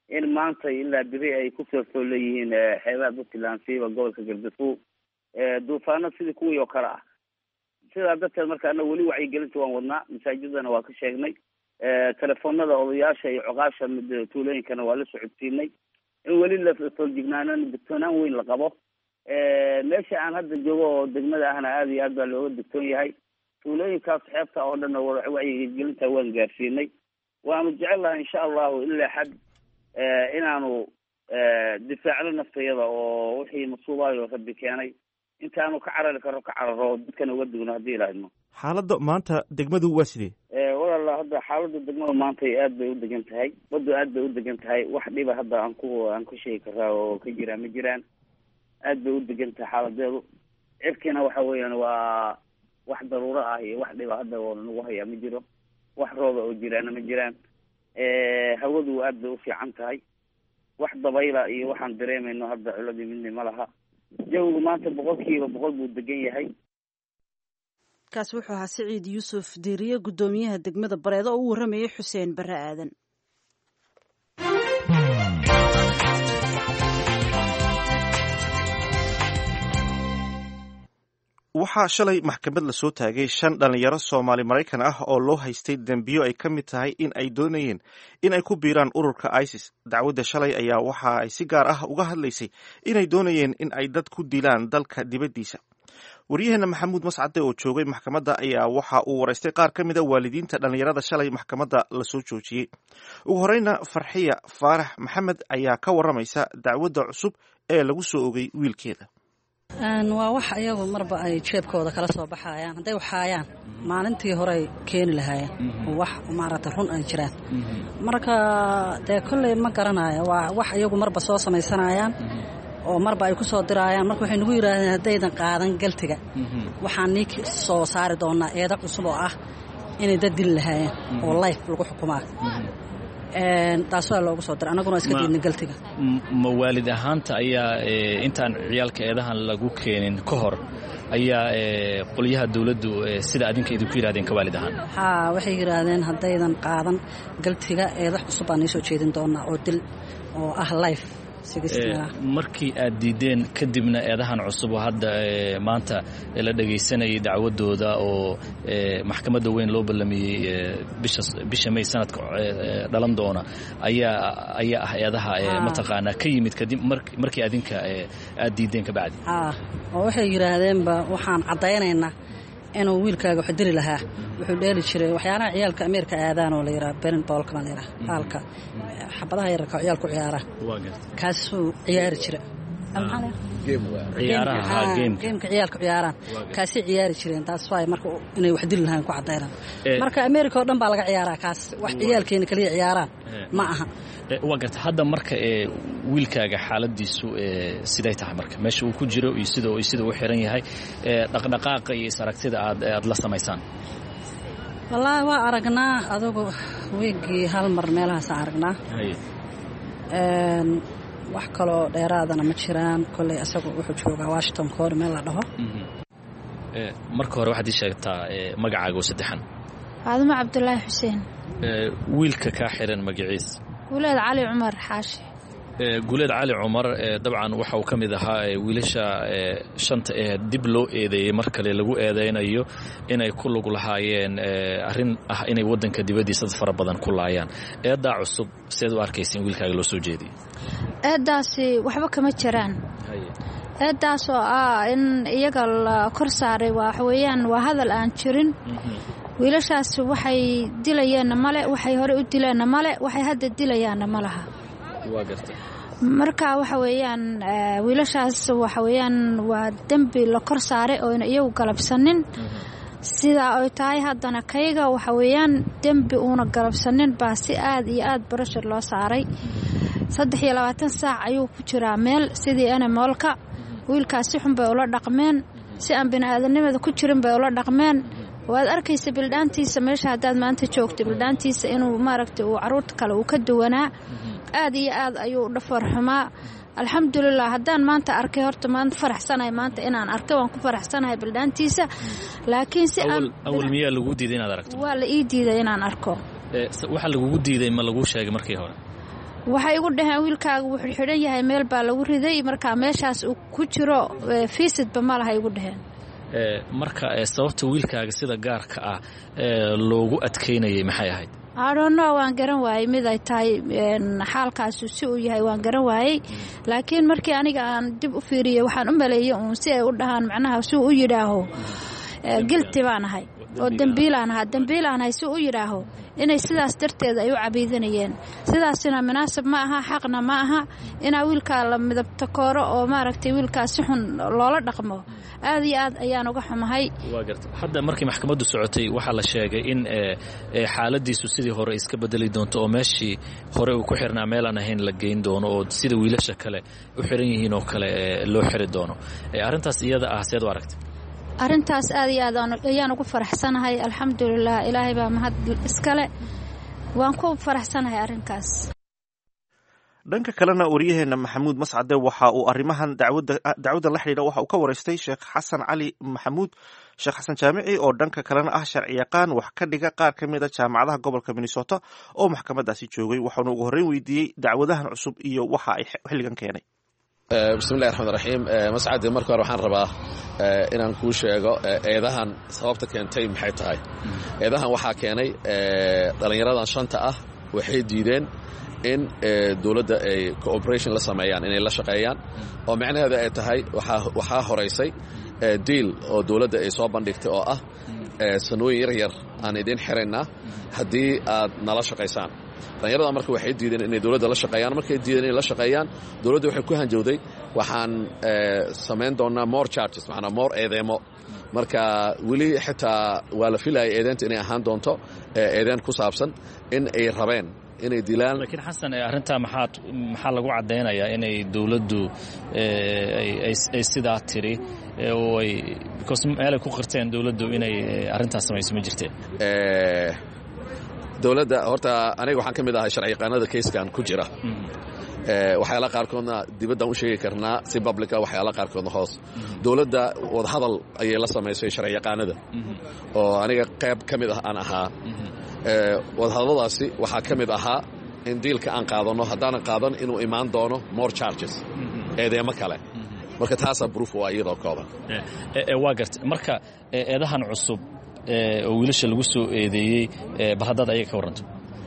in maanta ilaa beri ay kusoo soo leeyihiin xeebaha puntland siiba gobolka galgaduud duufaano sidii kuwii oo kale ah. sidaa darteed marka ana weli wacyigelinta waan wadnaa, masaajidana waa ka sheegnay, telefoonada odayaasha iyo coqaasha tuulooyinkana waa la socodsiinay in weli la fooljignaanan digtoonaan weyn la qabo. meesha aan hadda joogo oo degmada ahna aada iyo aad baa looga digtoon yahay. tuulooyinkaas xeebta oo dhan wacyigelinta waan gaarsiinay. waanu jecel lahay insha allahu ilaa xad inaanu difaacno naftayada oo wixii masuubaayo rabbi keenay intaanu ka carari karo ka cararo dadkana uga dugno haddii ilaahidmo. xaaladda maanta degmadu waa sidee? walaala hadda xaaladda degmada maanta aad bay u degan tahay, baddu aad bay u degan tahay. wax dhiba hadda aan ku aan ku sheegi karaa oo ka jira ma jiraan. aad bay u degan tahay xaaladeedu. cirkiina waxa weeyaan waa wax daruuro ah iyo wax dhiba hadda oo nagu hayaa ma jiro. wax rooba oo jiraana ma jiraan. hawadu aad bay u fiican tahay. wax dabayla iyo waxaan dareemayno hadda culadii midna ma laha. jawigu maanta boqolkiiba boqol buu degan yahay. kaasi wuxuu ahaa Siciid Yuusuf Diiriye, guddoomiyaha degmada Bareedo oo u waramayay Xuseen Barre Aadan. waxaa shalay maxkamad la soo taagay shan dhalinyaro Soomaali Maraykan ah oo loo haystay dambiyo ay ka mid tahay in ay doonayeen in ay ku biiraan ururka ISIS. dacwadda shalay ayaa waxa ay si gaar ah uga hadlaysay inay doonayeen in ay dad ku dilaan dalka dibaddiisa. waryaheena Maxamuud Mascade oo joogay maxkamadda ayaa waxa uu waraystay qaar ka mid a waalidiinta dhalinyarada shalay maxkamadda la soo joojiyey. ugu horeyna Farxiya Faarax Maxamed ayaa ka waramaysa dacwadda cusub ee lagu soo ogay wiilkeeda. waa wax iyagu marba ay jeebkooda kala soo baxayaan. hadday waxaayaan maalintii hore ay keeni lahaayeen wax maaragtay run ay jiraan. marka dee kolley ma garanayo, waa wax iyagu marba soo samaysanayaan oo marba ay ku soo diraayaan. marka waxay nagu yidhaahdeen haddaydan qaadan galtiga waxaan nii soo saari doonaa eeda cusub oo ah inay dad dili lahaayeen oo life lagu xukumaa. taas waa loogu soo diray, annaguna iska diidna galtiga. ma waalid ahaanta ayaa intaan ciyaalka eedahan lagu keenin ka hor ayaa qolyaha dawladdu sida adinka idinku yidhahdeen ka waalid ahaan? haa, waxay yidhaahdeen haddaydan qaadan galtiga eeda cusub baan nii soo jeedin doonaa oo dil oo ah life. markii aad diideen kadibna eedahan cusub oo hadda maanta la dhagaysanayay dacwadooda oo maxkamadda weyn loo ballamiyey bisha May sanadka dhalan doona ayaa ayaa ah eedaha mataqaanaa ka yimid kadib markii adinka aad diideen ka bacdi. haa, oo waxay yidhaahdeenba waxaan caddaynaynaa inuu wiilkaaga wax dili lahaa. wuxuu dheeli jiray waxyaalaha ciyaalka Ameerika aadaan oo la yidhaha berin boolka baa la yidhaha baalka xabadaha yararka oo ciyaalku ciyaaraan kaasuu ciyaari jira. geemka ciyaalka ciyaaraan kaasay ciyaari jireen. taas waay marka inay wax dili lahaan ku caddaynaan. marka Ameerika oo dhan baa laga ciyaaraa kaas, wax ciyaalkeena kaliya ciyaaraan ma aha. waa garta hadda marka wiilkaaga xaaladiisu siday tahay marka meesha uu ku jiro iyo sida uu sida uu xiran yahay dhaqdhaqaaqa iyo aragtida aad aad la samaysaan? wallaahi waa aragnaa adigu weegii hal mar meelahaas aragnaa. wax kaloo dheeraadana ma jiraan. kolley asagu wuxuu joogaa Washington Court meel la dhaho. marka hore waxaad ii sheegtaa magacaaga oo saddexan? Faadimo Cabdullaahi Xuseen. wiilka kaa xiran magaciisa? Guuleed Cali Cumar Xaashi. guuleed Cali Cumar dabcan waxa uu ka mid ahaa wiilasha shanta ee dib loo eedeeyay mar kale lagu eedeynayo inay ku lug lahaayeen arrin ah inay waddanka dibaddiisa dad fara badan ku laayaan. eedaa cusub sideed u arkaysiin wiilkaaga loo soo jeediyey? eedaasi waxba kama jiraan. eedaas oo ah in iyaga la kor saaray waxa weeyaan waa hadal aan jirin. wiilashaas waxay dilayeenna male, waxay hore u dileenna male, waxay hadda dilayaanna ma laha. marka waxa weeyaan wiilashaas waxa weeyaan waa dembi la kor saaray oo iyagu galabsanin. sidaa ay tahay haddana kayga waxa weeyaan dembi uuna galabsanin baa si aad iyo aad barashar loo saaray. saddex iyo labaatan saac ayuu ku jiraa meel sidii animalka. wiilkaas si xun bay ula dhaqmeen, si aan bini'aadanimada ku jirin bay ula dhaqmeen. waad arkaysa bildhaantiisa meesha haddaad maanta joogto bildhaantiisa inuu maaragtay uu carruurta kale uu ka duwanaa. aad iyo aad ayuu u dhafar xumaa. alxamdulilah haddaan maanta arkay horta maanta faraxsanahay maanta inaan arkay waan ku faraxsanahay bildhaantiisa. laakiin si aan awal miyaa lagu diiday inaad aragto? waa la ii diiday inaan arko. waxa lagugu diiday ma lagu sheegay markii hore? waxay igu dhaheen wiilkaaga wuxuu xidhan yahay meel baa lagu riday marka meeshaas uu ku jiro fiisidba ma laha igu dhaheen marka sababta wiilkaaga sida gaarka ah loogu adkaynayay maxay ahayd adhoonno waan garan waayey mid ay tahay xaalkaasu si uu yahay waan garan waayey laakiin markii aniga aan dib u fiiriyey waxaan u maleeyey uun si ay u dhahaan macnaha si uu u yidhaaho gilti baan ahay oo dembiilaan ahaa dembiilaan ahay si u yidhaaho inay sidaas darteed ay u cabiidanayeen sidaasina munaasab ma aha xaqna ma aha inaa wiilkaa la midabta kooro oo maaragtay wiilkaa si xun loola dhaqmo aad iyo aad ayaan uga xumahay waa gartay hadda markii maxkamaddu socotay waxaa la sheegay in xaaladiisu sidii hore iska bedeli doonto oo meeshii hore uu ku xirnaa meel aan ahayn la geyn doono oo sida wiilasha kale u xiran yihiin oo kale loo xiri doono arrintaas iyada ah seed u aragtay arrintaas aad iyo aad ayaan ugu faraxsanahay alxamdulilah ilaahay baa mahad iskale waan ku faraxsanahay arrinkaas dhanka kalena waryaheena maxamuud mascade waxa uu arrimahan dacwadda la xidhiidha waxa uu ka waraystay sheekh xasan cali maxamuud sheekh xasan jaamici oo dhanka kalena ah sharci yaqaan wax ka dhiga qaar ka mid a jaamacadaha gobolka minnesota oo maxkamadaasi joogay waxaanu ugu horreyn weydiiyey dacwadahan cusub iyo waxa ay xilligan keenay bismillahi raxmaan raxiim mascade marka hore waxaan rabaa inaan kuu sheego eedahan sababta keentay maxay tahay eedahan waxaa keenay dhallinyaradan shanta ah waxay diideen in dowladda ay cooperation la sameeyaan inay la shaqeeyaan oo macnaheeda ay tahay waxaa horaysay diil oo dowladda ay soo bandhigtay oo ah sanooyin yar yar aan idin xiraynaa haddii aad nala shaqaysaan dhallinyarada marka waxay diideen inay dowladda la shaqeeyaan markay diideen inay la shaqeeyaan dowladda waxay ku hanjowday waxaan samayn doonaa more charges macnaa more eedeemo marka weli xitaa waa la filayay eedeenta inay ahaan doonto eedeen ku saabsan in ay rabeen inay dilaan laakiin xasan arrintaa maxaad maxaa lagu caddaynayaa inay dowladdu ay sidaa tiri oo ay because meelay ku qirteen dowladdu inay arrintaas samayso ma jirteen dowladda horta aniga waxaan ka mid ahay sharci yaqaanada kayskan ku jira waxyaala qaarkoodna dibaddaan u sheegi karnaa si publica waxyaala qaarkoodna hoos dowladda wadahadal ayay la samaysay sharci yaqaanada oo aniga qayb ka mid ah aan ahaa wadahadalladaasi waxaa ka mid ahaa in diilka aan qaadanno haddaanan qaadan inuu imaan doono more charges eedeemo kale marka taasaa bruuf waa iyadoo kooban waa gartay marka eedahan cusub oo wiilasha lagu soo eedeeyey bal haddaad ayaga ka warranto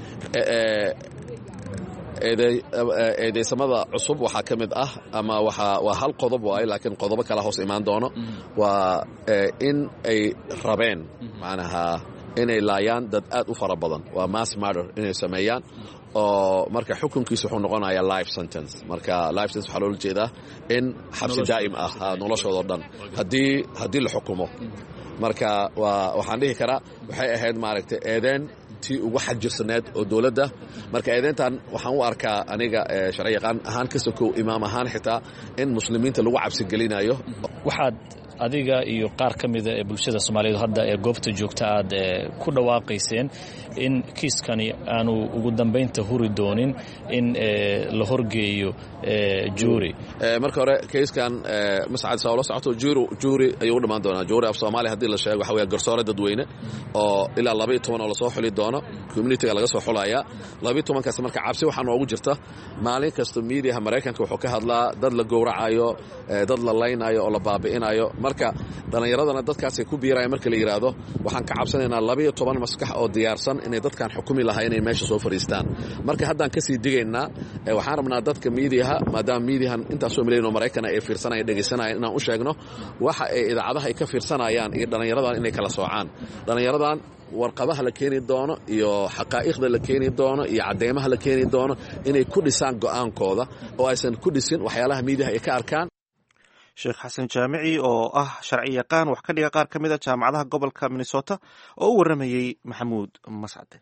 eedeysamada cusub waxaa ka mid ah ama waa hal qodob waaye laakiin qodobo kala hoos imaan doono waa in ay rabeen macnaha inay laayaan dad aad u fara badan waa mass murder inay sameeyaan oo marka xukunkiisa wuxuu noqonayaa life sentence marka life sentence waxaa loola jeedaa in xabsi daa'im ah noloshoodao dhan haddii haddii la xukumo marka waa waxaan dhihi karaa waxay ahayd maaragtay eedeen tii ugu xajirsaneed oo dowladda marka eedeyntan waxaan u arkaa aniga sharci yaqaan ahaan ka sokow imaam ahaan xitaa in muslimiinta lagu cabsigelinayo waxaad adiga iyo qaar ka mida ee bulshada soomaaliyeed hadda ee goobta joogta aad ku dhawaaqayseen in kiiskani aanu ugu dambaynta huri doonin in la horgeeyo juuri marka hore kayskan mascad saa ula socoto juuri ayuu u dhammaan doonaa juuri af soomaaliya haddii la sheego waxa weya garsoore dadweyne oo ilaa labaiyo toban oo lasoo xuli doono communitiga laga soo xulayaa labaiyo tobankaas marka cabsi waxaa noogu jirta maalin kasta miidiyaha maraykanka wuxuu ka hadlaa dad la gowracayo dad la laynayo oo la baabi'inayo marka dhallinyaradana dadkaasay ku biirayaan marka la yidhaahdo waxaan ka cabsanaynaa labaiyo toban maskax oo diyaarsan inay dadkan xukumi lahaa inay meesha soo fadhiistaan marka haddaan kasii digaynaa waxaan rabnaa dadka miidiyaha maadaama miidiyahan intaasoo milayn oo maraykana ay fiirsanaya dhegaysanayaan inaan u sheegno waxa ay idaacadaha ay ka fiirsanayaan iyo dhallinyaradan inay kala soocaan dhallinyaradan warqadaha la keeni doono iyo xaqaa'iqda la keeni doono iyo cadeymaha la keeni doono inay ku dhisaan go'aankooda oo aysan ku dhisin waxyaalaha miidiyaha ay ka arkaan sheekh xasan jaamici oo ah sharci yaqaan wax ka dhiga qaar ka mid a jaamacadaha gobolka minnesota oo u warramayey maxamuud mascade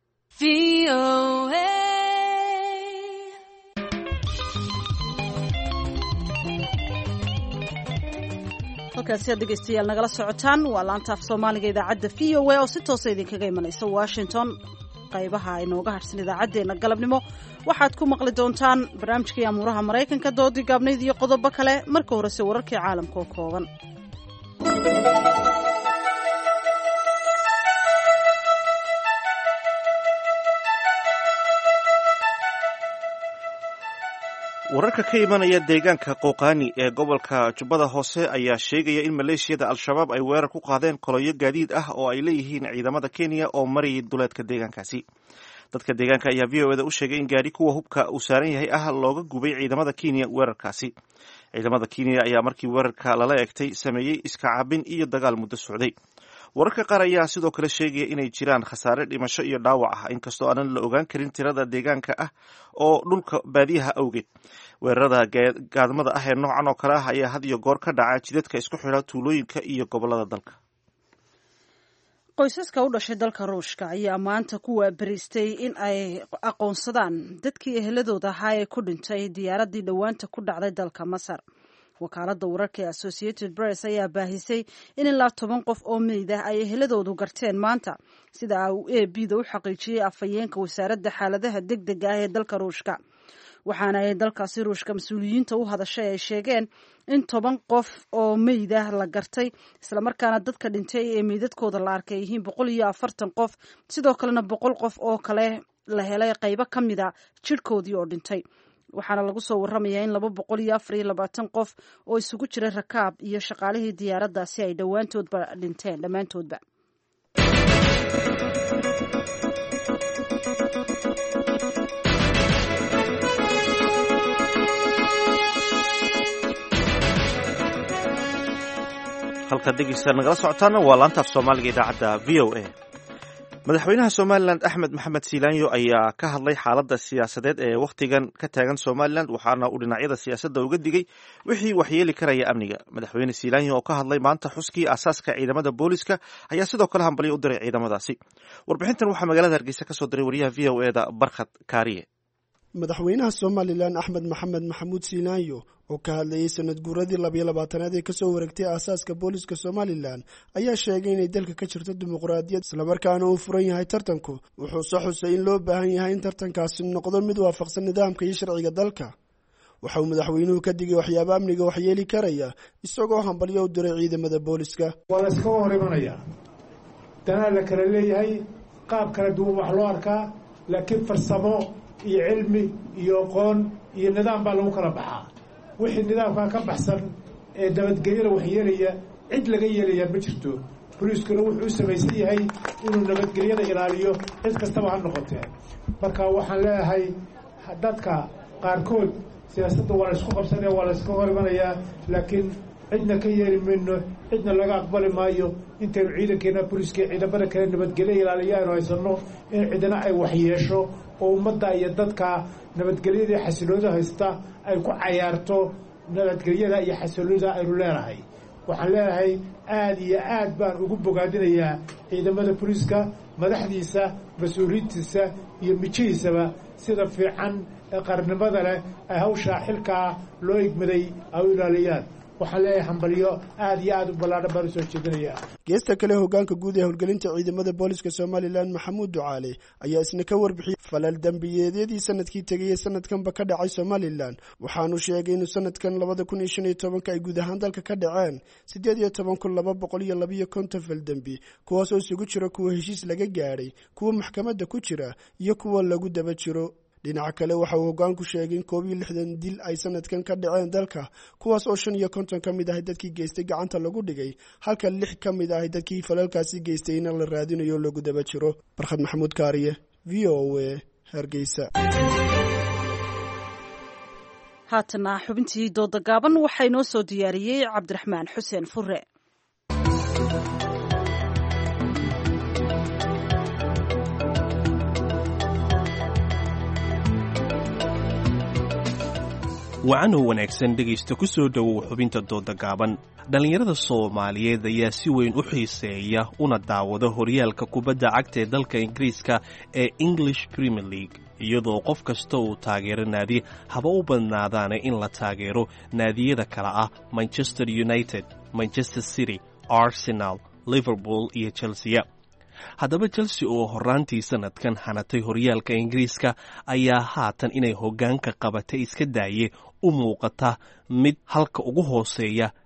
halkaasi aad dhegaystayaal nagala socotaan waa laanta af soomaaliga idaacadda v o a oo si toosa idinkaga imanaysa washington qaybaha inooga harsan idaacaddeenna galabnimo waxaad ku maqli doontaan barnaamijkii amuuraha maraykanka doodii gaabnayd iyo qodobo kale marka horese wararkii caalamka oo kooban wararka ka imanaya deegaanka qooqaani ee gobolka jubbada hoose ayaa sheegaya in maleeshiyada al-shabaab ay weerar ku qaadeen koloyo gaadiid ah oo ay leeyihiin ciidamada kenya oo marayay duleedka deegaankaasi. dadka deegaanka ayaa v o eda u sheegay in gaari kuwa hubka uu saaran yahay ah looga gubay ciidamada kenya weerarkaasi. ciidamada kenya ayaa markii weerarka lala eegtay sameeyey iska cabin iyo dagaal muddo socday. wararka qaar ayaa sidoo kale sheegaya inay jiraan khasaare dhimasho iyo dhaawac ah inkastoo aanan la ogaan karin tirada deegaanka ah oo dhulka baadiyaha awgeed. weerarada gaadmada ah ee noocan oo kale ah ayaa had iyo goor ka dhaca jidadka isku xidha tuulooyinka iyo gobolada dalka. qoysaska u dhashay dalka ruushka ayaa maanta ku waabariistay in ay aqoonsadaan dadkii eheladooda ahaa ee ku dhintay diyaaraddii dhowaanta ku dhacday dalka masar. wakaaladda wararka ee associated press ayaa baahisay in ilaa toban qof oo meyd ah ay eheladoodu garteen maanta, sida uu a b da u xaqiijiyey afhayeenka wasaaradda xaaladaha deg dega ah ee dalka ruushka. waxaana ay dalkaasi ruushka mas-uuliyiinta u hadashay ay sheegeen in toban qof oo meyd ah la gartay, islamarkaana dadka dhintay ee meydadkooda la arkay yihiin boqol iyo afartan qof, sidoo kalena boqol qof oo kale la helay qaybo ka mida jidhkoodii oo dhintay. waxaana lagu soo waramayaa in laba boqol iyo afar iyo labaatan qof oo isugu jira rakaab iyo shaqaalihii diyaaraddaasi ay dhowaantoodba dhinteen dhammaantoodba. halkaad dhegeysta nagala socotaana waa laanta af soomaaliga idaacadda v o a. madaxweynaha somalilan axmed maxamed siilaanyo ayaa ka hadlay xaaladda siyaasadeed ee wakhtigan ka taagan somalilan, waxaana uu dhinacyada siyaasadda uga digay wixii waxyeeli karaya amniga. madaxweyne siilaanyo oo ka hadlay maanta xuskii aasaaska ciidamada booliska ayaa sidoo kale hambalyo u diray ciidamadaasi. warbixintan waxaa magaalada hargeysa ka soo diray wariyaha v o eda barkhad kaariye. madaxweynaha somalilan axmed maxamed maxamuud siilaanyo oo ka hadlayay sanad guuradii labayo labaatanaad ee kasoo wareegtay aasaaska booliska somalilan ayaa sheegay inay dalka ka jirto dimuqraadiyad islamarkaana uu furan yahay tartanku. wuxuuse xusay in loo baahan yahay in tartankaasi noqdo mid waafaqsan nidaamka iyo sharciga dalka. waxa uu madaxweynuhu ka digay waxyaaba amniga waxyeeli karaya, isagoo hambalyo u diray ciidamada booliska. waa la iskaga hor imanayaa, danaa la kala leeyahay, qaab kala duwan wax loo arkaa, laakiin farsamo iyo cilmi iyo aqoon iyo nidaam baa lagu kala baxaa. wixii nidaamkaa ka baxsan ee nabadgelyada waxyeelaya cid laga yeelaya ma jirto. boliiskuna wuxuu u samaysan yahay inuu nabadgelyada ilaaliyo cid kastaba ha noqotee. marka waxaan leeyahay dadka qaarkood siyaasadda waa la isku qabsanaya, waa la iska hor imanayaa, laakiin cidna ka yeeli mayno, cidna laga aqbali maayo intaynu ciidankeena boliiska ciidamada kale nabadgelyo ilaaliya aynu haysanno in cidna ay waxyeesho oo ummadda iyo dadka nabadgelyada xasiloonida haysta ay ku cayaarto nabadgelyada iyo xasiloonida aynu leenahay. waxaan leenahay aad iyo aad baan ugu bogaadinayaa ciidamada boliiska, madaxdiisa, mas-uuliyiintiisa iyo mijihiisaba sida fiican ee qarnimada leh ay hawshaa xilkaa loo igmaday ay u ilaaliyaan. waxaan leeyahay hambalyo aad iyo aad u ballaadhan baan usoo jeedinayaa. geesta kale hogaanka guud ee howlgelinta ciidamada booliska somalilan maxamuud ducaale ayaa isna ka warbixiyey falal dambiyeedyadii sanadkii tegayey sanadkanba ka dhacay somalilan. waxaanu sheegay inuu sanadkan labada kun iyo shan iyo tobanka ay guud ahaan dalka ka dhaceen siddeed iyo toban kun laba boqol iyo labiyo konton fal dembi, kuwaas oo isugu jira kuwa heshiis laga gaadhay, kuwa maxkamadda ku jira iyo kuwa lagu daba jiro. dhinaca kale waxa uu hogaanku sheegay in koob iyo lixdan dil ay sanadkan ka dhaceen dalka, kuwaas oo shan iyo konton ka mid ahay dadkii geystay gacanta lagu dhigay, halka lix ka mid ahay dadkii falalkaasi geystay in la raadinayo lagu daba jiro. barkhad maxamuud kaariye, v o a, hargeysa. haatana xubintii dooda gaaban waxaa inoo soo diyaariyey cabdiraxmaan xuseen fure. wacanoo wanaagsan dhegaysta ku soo dhowow xubinta dooda gaaban. dhallinyarada soomaaliyeed ayaa si weyn u xiiseeya una daawada horyaalka kubadda cagta ee dalka ingiriiska ee English Premier League, iyadoo qof kasta uu taageero naadi haba u badnaadaana in la taageero naadiyada kale ah Manchester United, Manchester City, Arsenal, Liverpool iyo Chelsea. haddaba Chelsea oo horaantii sanadkan hanatay horyaalka ingiriiska ayaa haatan inay hoggaanka qabatay iska daaye u muuqata mid halka ugu hooseeya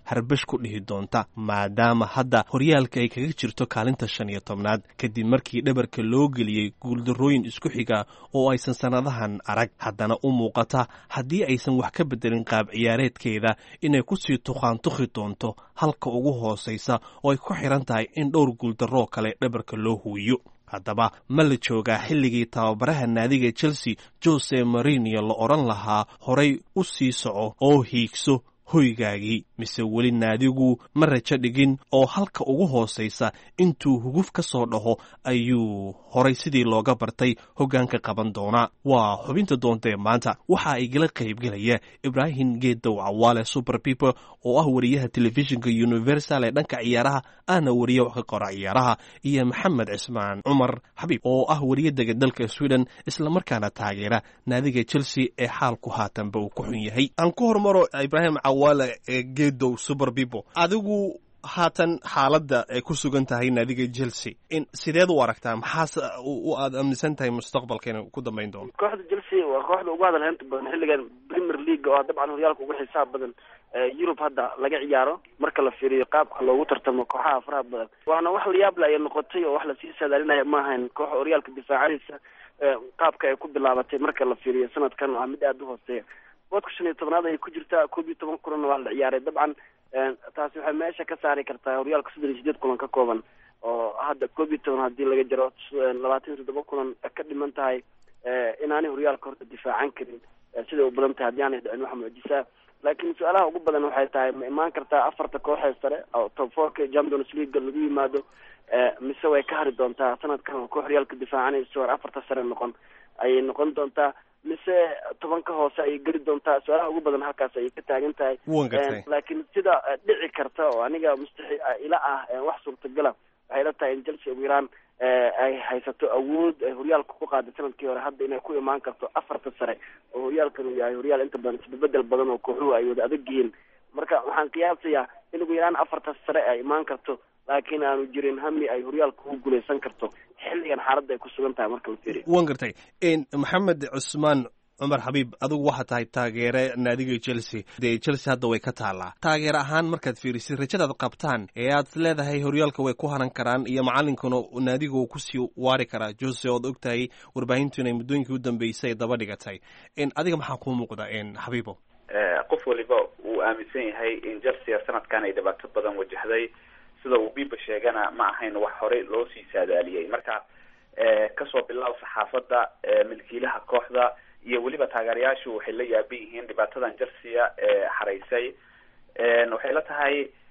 harbash ku dhihi doonta maadaama hadda horyaalka ay kaga jirto kaalinta shan iyo tobnaad kadib markii dhabarka loo geliyey guuldarrooyin isku xiga oo aysan sannadahan arag haddana u muuqata haddii aysan wax ka beddelin qaab ciyaareedkeeda inay kusii tuqaantuqi doonto halka ugu hoosaysa oo ay ku xiran tahay in dhowr guuldarroo kale dhabarka loo huwiyo haddaba ma la joogaa xilligii tababaraha naadiga Chelsea Jose Mourinho la odhan lahaa horay u sii soco oo hiigso hoygaagii mise weli naadigu ma rajo dhigin oo halka ugu hoosaysa intuu huguf ka soo dhaho ayuu horay sidii looga bartay hoggaanka qaban doonaa waa xubinta doontee maanta waxa igala qaybgelaya Ibrahim Geedow Cawaale Super People oo ah wariyaha telefishinka Universal ee dhanka ciyaaraha ana wariye wax ka qora ciyaaraha iyo Maxamed Cismaan Cumar Xabiib oo ah wariye degan dalka Sweden isla markaana taageera naadiga Chelsea ee xaalku haatanba uu ku xun yahay aan ku hormaro Ibrahim Cawaale Geedow Super People adigu haatan xaaladda ay ku sugan tahay naadiga Chelsea in sideed u aragtaa maxaa u aad aaminsan tahay mustaqbalkeena ku dambeyn doono kooxda Chelsea waa kooxda ugu hadal heynta badan xilligan Premier League oo dabcan horyaalka ugu xisaab badan Europe hadda laga ciyaaro marka la fiiriyo qaabka loogu tartamo kooxaha faraha badan waana wax la yaab leh ay noqotay oo wax la sii saadaalinayo ma ahayn koox horyaalka difaacanaysa qaabka ay ku bilaabatay marka la fiiriyo sanadkan waa mid aad u hooseeya boodka shan iyo tobnaad ay ku jirtaa koob iyo toban kulan waa la ciyaaray dabcan taasi waxay meesha ka saari kartaa horyaalka soddon iyo sideed kulan ka kooban oo hadda koob iyo toban haddii laga jaro labaatan iyo toddoba kulan ka dhiman tahay inaanay horyaalka horta difaacan karin sida u badan tahay haddii aanay dhicin wax mucjisaa laakiin su-aalaha ugu badan waxay tahay ma imaan kartaa afarta kooxee sare oo top fourka Champions League lagu yimaado mise way ka hari doontaa sanadkan oo koox horyaalka difaacanayso war afarta sare noqon ayay noqon doontaa mise tobanka hoose ayay geli doontaa su-aalaha ugu badan halkaas ayay ka taagan tahay laakiin sida dhici karta oo aniga mustaxil ila ah wax suurtagala waxay la tahay in Chelsea ugu yaraan ay haysato awood ay horyaalka ku qaaday sanadkii hore hadda inay ku imaan karto afarta sare oo horyaalkan uu yahay horyaal inta badan isbedel badan oo kooxuhu ay wada adag yihiin marka waxaan qiyaasayaa in ugu yaraan afarta sare ay imaan karto laakiin aanu jirin hami ay horyaalka ugu guuleysan karto xilligan xaaladda ay ku sugan tahay marka la fiiriyo waan gartay Maxamed Cusmaan Cumar Xabiib adigu waxa tahay taageere naadiga Chelsea de Chelsea hadda way ka taalaa taageer ahaan markaad fiirisid rajadaad qabtaan ee aad leedahay horyaalka way ku haran karaan iyo macallinkuna naadiga uu ku sii waari karaa Jose oo ogtahay warbaahintu inay muddooyinkii u dambeysay daba dhigatay in adiga maxaa ku muuqda in Xabiibo qof waliba uu aaminsan yahay in Chelsea sanadkan ay dhibaato badan wajahday sida uu biiba sheegana ma ahayn wax hore loo sii saadaaliyay marka kasoo bilaab saxaafadda milkiilaha kooxda iyo weliba taageerayaashu waxay la yaaban yihiin dhibaatadan Chelsea ee xaraysay waxay la tahay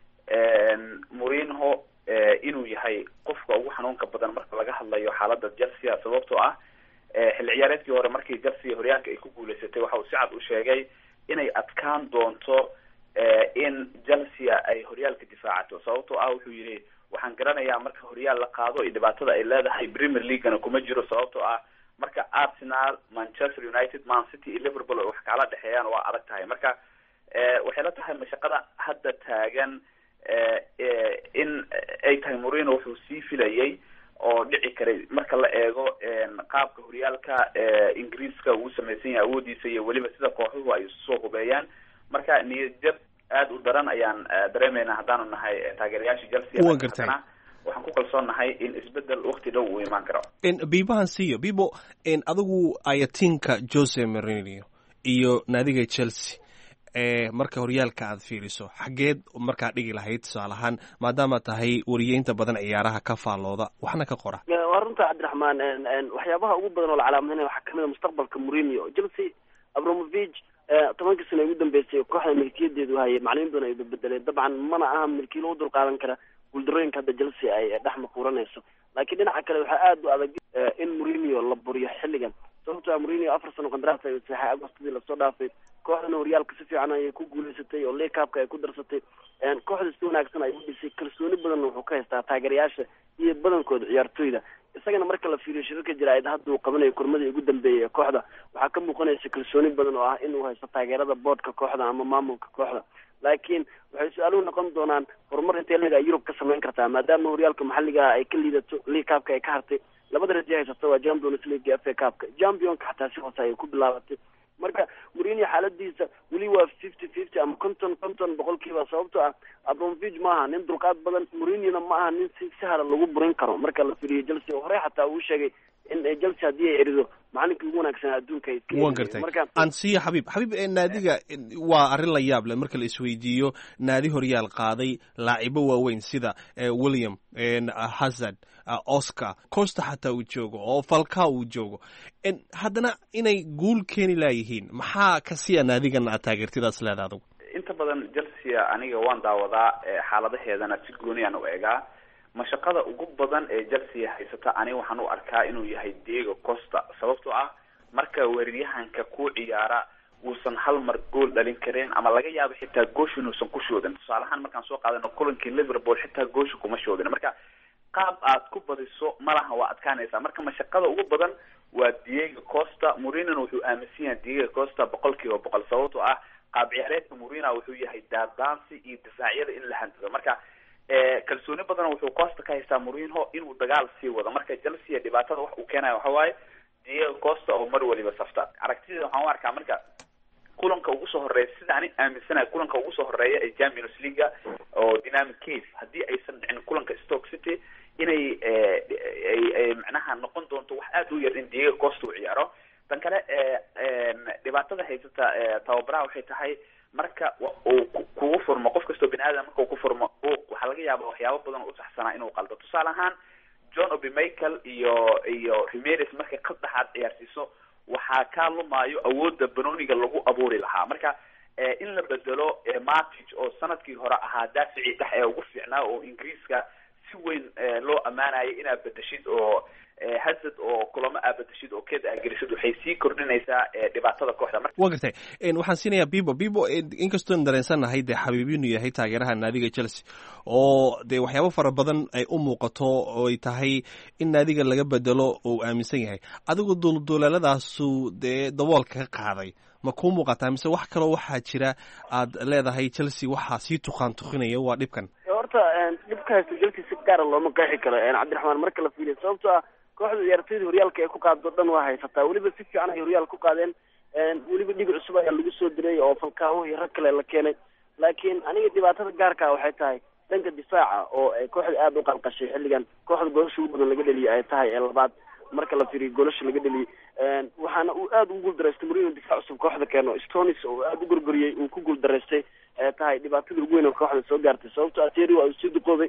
Mourinho inuu yahay qofka ugu xanuunka badan marka laga hadlayo xaaladda Chelsea sababtoo ah xilli ciyaareedkii hore markii Chelsea horyaalka ay ku guuleysatay waxa uu si cad u sheegay inay adkaan doonto in Chelsea ay horyaalka difaacato sababtoo ah wuxuu yiri waxaan garanayaa marka horyaal la qaado iyo dhibaatada ay leedahay Premier League-na kuma jiro sababtoo ah marka Arsenal, Manchester United, Man City iyo Liverpool wax kala dhaxeeyaan waa adag tahay marka waxay la tahay mashaqada hadda taagan in ay tahay Mourinho wuxuu sii filayay oo dhici karay marka la eego qaabka horyaalka Ingiriiska uu sameeyay awoodiisa iyo waliba sida kooxuhu ay soo hubeeyaan marka niyad aad u daran ayaan dareemeynaa haddaanu nahay taageerayaasha Chelsea waxaan ku kalsoonahay in isbedel waqti dhow uu imaan karo in biibahan siiyo biibo in adigu ayatinka Jose Mourinho iyo naadiga Chelsea ee marka horyaalka aad fiiriso xageed markaa dhigi lahayd tusaalahaan maadaama tahay wariyeynta badan ciyaaraha ka faalooda waxna ka qora waa runta Cabdiraxmaan waxyaabaha ugu badan oo la calaamadinayo waxaa kamid ah mustaqbalka Mourinho Chelsea Abramovich tobankii sano ugu dambeysay kooxda milkiyadeedu hayay macallin doon ay bedeleen dabcan mana aha milkiilo u dulqaadan kara guuldarooyinka hadda Chelsea ay dhex maquuranayso laakiin dhinaca kale waxaa aad u adag in Mourinho la buriyo xilligan sababtoo ah Mourinho afar sano qandaraas ay saxay Agostadii la soo dhaafay kooxdana horyaalka si fiican ay ku guuleysatay oo League Cup-ka ay ku darsatay kooxda si wanaagsan ay u dhisay kalsooni badan wuxuu ka haystaa taageerayaasha iyo badankooda ciyaartooyda isagana marka la fiiriyo shirka jiraayad hadda uu qabanayo kurmadii ugu dambeeyay kooxda waxaa ka muuqanaysa kalsooni badan oo ah inuu haysto taageerada boardka kooxda ama maamulka kooxda laakiin waxay su-aaluhu noqon doonaan horumar intee laga Europe ka samayn kartaa maadaama horyaalka maxalliga ay ka liidato League Cup-ka ay ka hartay labada rajo haysato waa Champions League iyo F A Cup-ka Champions-ka xataa si hoose ay ku bilaabatay marka Mourinho xaaladiisa weli waa fifty fifty ama konton konton boqolkiiba sababtoo ah Abramovich maaha nin dulqaad badan, Mourinho ma aha nin si sahal lagu burin karo marka la fiiriyo Chelsea hore xataa uu sheegay in Chelsea hadii ay erido macallinkii ugu wanaagsan adduunka ay waan gartay aan siiya xabiib xabiib ee naadiga waa arrin la yaab leh marka la isweydiiyo naadi horyaal qaaday laacibo waaweyn sida William Hazard Oscar Costa xataa uu joogo oo Falcao uu joogo haddana inay guul keeni laayihiin maxaa ka sii naadigan aad taageertidaas leedahay adigu inta badan Chelsea aniga waan daawadaa xaaladaheedana si gooni aan u eegaa mashaqada ugu badan ee Chelsea haysata aniga waxaan u arkaa inuu yahay Diego Costa sababtoo ah marka weeraryahanka ku ciyaara uusan hal mar gool dhalin kareen ama laga yaabo xitaa goosh inuusan ku shoodin tusaalahan markaan soo qaadano kulankii Liverpool xitaa goosh kuma shoodin marka qaab aad ku badiso malaha waa adkaanaysa marka mashaqada ugu badan waa Diego Costa. Mourinho wuxuu aaminsan yahay Diego Costa boqolkiiba boqol sababtoo ah qaab ciyaareedka Mourinho wuxuu yahay daadaansi iyo difaacyada in la hantido marka ee kalsooni badan wuxuu Costa ka haystaa Mourinho inuu dagaal sii wado marka Chelsea dhibaatada wax uu keenayo waxa waaye Diego Costa oo mar waliba safta aragtida waxaan u arkaa marka kulanka ugu soo horeeya sida aan aaminsanahay kulanka ugu soo horeeya ee Champions League oo Dynamic Case hadii aysan dhicin kulanka Stoke City inay ay ay macnaha noqon doonto wax aad u yar in Diego Costa uu ciyaaro tan kale ee dhibaatada haysata tababaraha waxay tahay marka uu kugu furmo qof kastoo bini'aadam marka uu ku furmo waxa laga yaabaa waxyaabo badan oo saxsanaa inuu qaldo tusaale ahaan John Obi Mikel iyo iyo Jimenez markay qad dhaxad ciyaarsiiso waxaa ka lumaayo awoodda banooniga lagu abuuri lahaa marka in la bedelo Matic oo sanadkii hore ahaa daafici dhex ee ugu fiicnaa oo Ingiriiska si weyn loo amaanayo inaad bedeshid oo Hazard oo kulamo aabadashid oo keed agirishad waxay sii kordhinaysaa dhibaatada kooxda marka waa gartay een waxaan siinayaa Bibo Bibo inkastoo dareensanahay de xabiibinu yahay taageeraha naadiga Chelsea oo de waxyaabo fara badan ay u muuqato oo ay tahay in naadiga laga bedelo oo aaminsan yahay adigu dulduleeladaas de daboolka ka qaaday ma ku muuqataa mise wax kale waxa jira aad leedahay Chelsea waxa si tuqaan tuqinaya waa dhibkan horta dhibkaas Chelsea si gaar ah looma qeexi karo Cabdiraxmaan marka la fiiriyo sababtoo ah kooxda ciyaartoyda horyaalka ay ku qaado dhan waa haysataa waliba si fiican ay horyaal ku qaadeen waliba dhig cusub ayaa lagu soo diray oo Falcao iyo rag kale la keenay laakiin aniga dhibaatada gaarka waxay tahay dhanka difaaca oo ay kooxda aad u qalqashay xilligan kooxda goolasha ugu badan laga dhaliyay ay tahay ee labaad marka la fiiriyo goolasha laga dhaliyay waxaana uu aad ugu guuldareystay Mourinho difaac cusub kooxda keeno Stones oo aad u gurguriyay uu ku guuldareystay ee tahay dhibaatada ugu weyn oo kooxda soo gaartay sababtoo ah Thierry waa soo duqoobay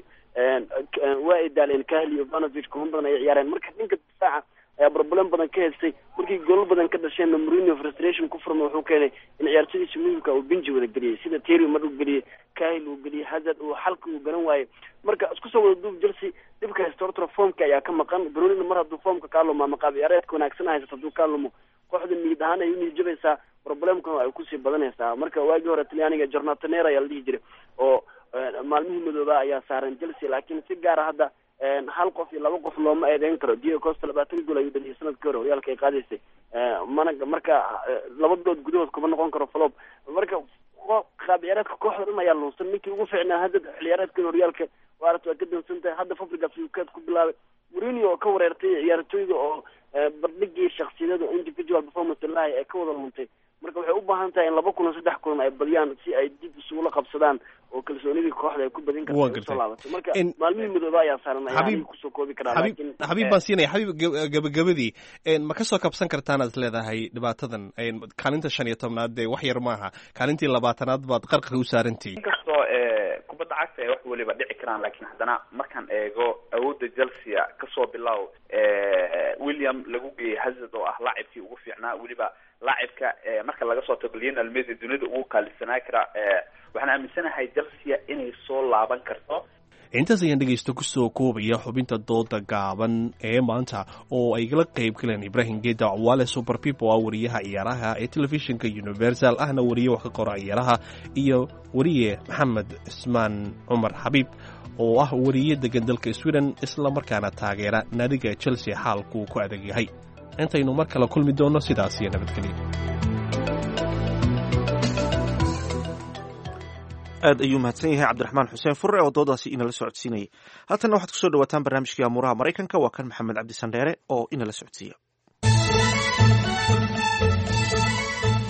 waa ay daaleen Kahli iyo Ivanovic kuma badan ay ciyaareen marka dhanka difaaca ayaa problem badan ka haystay markii gool badan ka dhasheen Mourinho frustration ku furmay wuxuu keenay in ciyaartoydiisa muhiimka uu benji wada geliyay sida Thierry mar uu geliyay Kahli uu geliyay Hazard uu xalka uu garan waayay marka isku soo wada duub Chelsea dibka historical formka ayaa ka maqan Mourinho mar hadduu formka ka lumo ama qaab ciyaareedka wanaagsan haysto hadduu ka lumo kooxda niyad ahaan ay u nijabaysaa problemkan ay ku sii badanaysaa marka waagii hore Talyaaniga Giornata Nera ayaa la dhihi jiray oo maalmihii madooba ayaa saaran Chelsea laakiin si gaar ah hadda hal qof iyo laba qof looma eedeyn karo Diego Costa labaatan gool ayuu dhaliyay sanadkii hore horyaalka ay qaadaysay mana marka labadood gudahood kuma noqon karo flop marka qaab ciyaareedka kooxda dhan ayaa lunsan ninkii ugu fiicnaa hadda ciyaareedka horyaalka waarta waa ka dansantahay hadda Fabregas uu ka ku bilaabay Mourinho oo ka wareertay ciyaartoyda oo bardhigii shakhsiyada individual performance lahay ee ka wada luntay marka waxay u baahan tahay in laba kulan saddex kulan ay badiyaan si ay dib isugu qabsadaan oo kalsoonidii kooxda ay ku badin karto soo laabato marka maalmihii madooba ayaa saaran ayaan ku soo koobi karaa laakiin Habib baan siinay Habib gabagabadii een ma ka soo kabsan kartaan aad leedahay dhibaatadan een kaalinta shan iyo tobnaad ee wax yar maaha kaalintii labaatanaad baad qarqar u saarantii inkastoo ee kubadda cagta ay wax waliba dhici karaan laakiin haddana markaan eego awoodda Chelsea ka soo bilow ee William lagu geeyay Hazard oo ah laacibkii ugu fiicnaa waliba laacibka marka laga soo tago Lionel Messi dunida ugu qaalisanaa kara waxaan aaminsanahay Chelsea inay soo laaban karto intaas ayaan dhegeysto ku soo koobaya xubinta dooda gaaban ee maanta oo ay la qayb galeen Ibrahim Geeda Wale Super People oo wariyaha ciyaaraha ee telefishinka Universal ahna wariye wax ka qora ciyaaraha iyo wariye Maxamed Ismaan Umar Habib oo ah wariye degan dalka Sweden isla markaana taageera naadiga Chelsea xaalku ku adag yahay intaynu mar kale kulmi doono sidaas iyo nabadgelyo aad ayuu mahadsan yahay Cabdiraxmaan Xuseen Furre oo doodaasi inala socodsiinayay halkan waxaad ku soo dhawaataan barnaamijkii amuuraha Mareykanka waa kan Maxamed Cabdi Sandheere oo inala socodsiiya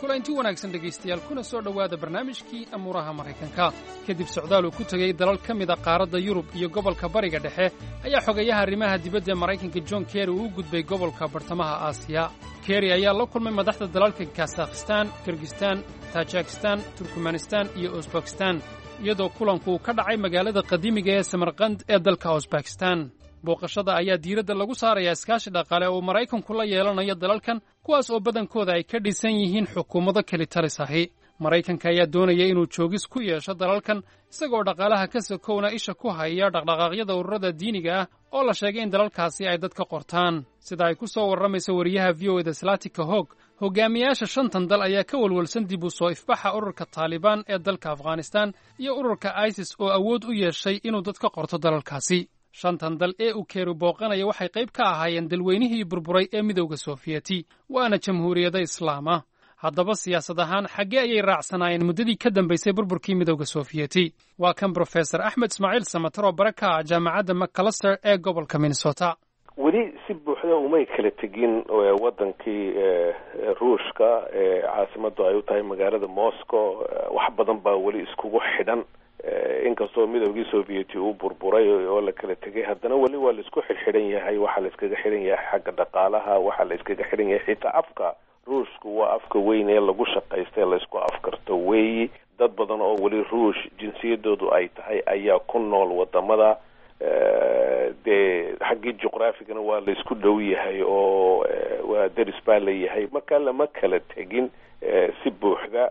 kulanti wanaagsan dhegaystayaal kuna soo dhowaada barnaamijkii amuuraha maraykanka kadib socdaal uu ku tegey dalal ka mid a qaaradda yurub iyo gobolka bariga dhexe ayaa xogayaha arrimaha dibadda ee maraykanka john kerry uu u gudbay gobolka bartamaha aasiya kerry ayaa la kulmay madaxda dalalka kazakhstan kirgistan tajikistan turkmanistan iyo usbekistan iyadoo kulanku uu ka dhacay magaalada qadiimiga ee samarkand ee dalka usbekistan booqashada ayaa diiradda lagu saarayaa iskaashi dhaqaale oo maraykanku la yeelanayo dalalkan kuwaas oo badankooda ay ka dhisan yihiin xukuumado keli talis ahi maraykanka ayaa doonaya inuu joogis ku yeesho dalalkan isagoo dhaqaalaha ka sokowna isha ku haya dhaqdhaqaaqyada ururada diiniga ah oo la sheegay in dalalkaasi ay dad ka qortaan sida ay ku soo warramayso wariyaha v o eda slatika hog hogaamiyaasha shantan dal ayaa ka walwalsan dib u soo ifbaxa ururka taalibaan ee dalka afghanistan iyo ururka isis oo awood u yeeshay inuu dad ka qorto dalalkaasi shantan dal ee uu keeru booqanaya waxay qayb ka ahaayeen dalweynihii burburay ee midowda soofiyeti waana jamhuuriyadda islaama haddaba siyaasad ahaan xaggee ayay raacsanaayeen muddadii ka dambaysay burburkii midowda soofiyeti waa kan brofesor axmed ismaaciil samatar oo bare ka ah jaamacadda macalester ee gobolka minnesota weli si buuxda umay kala tegin wadankii ruushka ee caasimadu ay u tahay magaalada moscow wax badan baa weli iskugu xidhan inkastoo midowgii sovieti uu burburay oo la kala tegay haddana weli waa la isku xidhxidhan yahay waxaa la iskaga xidhan yahay xagga dhaqaalaha waxaa la iskaga xidhan yahay xitaa afka ruushku waa afka weyn ee lagu shaqaysta la isku afkarto weeyi dad badan oo weli ruush jinsiyadoodu ay tahay ayaa ku nool wadamada dee xaggii juqraafigana waa la isku dhow yahay oo waa deris baa layahay marka lama kala tegin si buuxda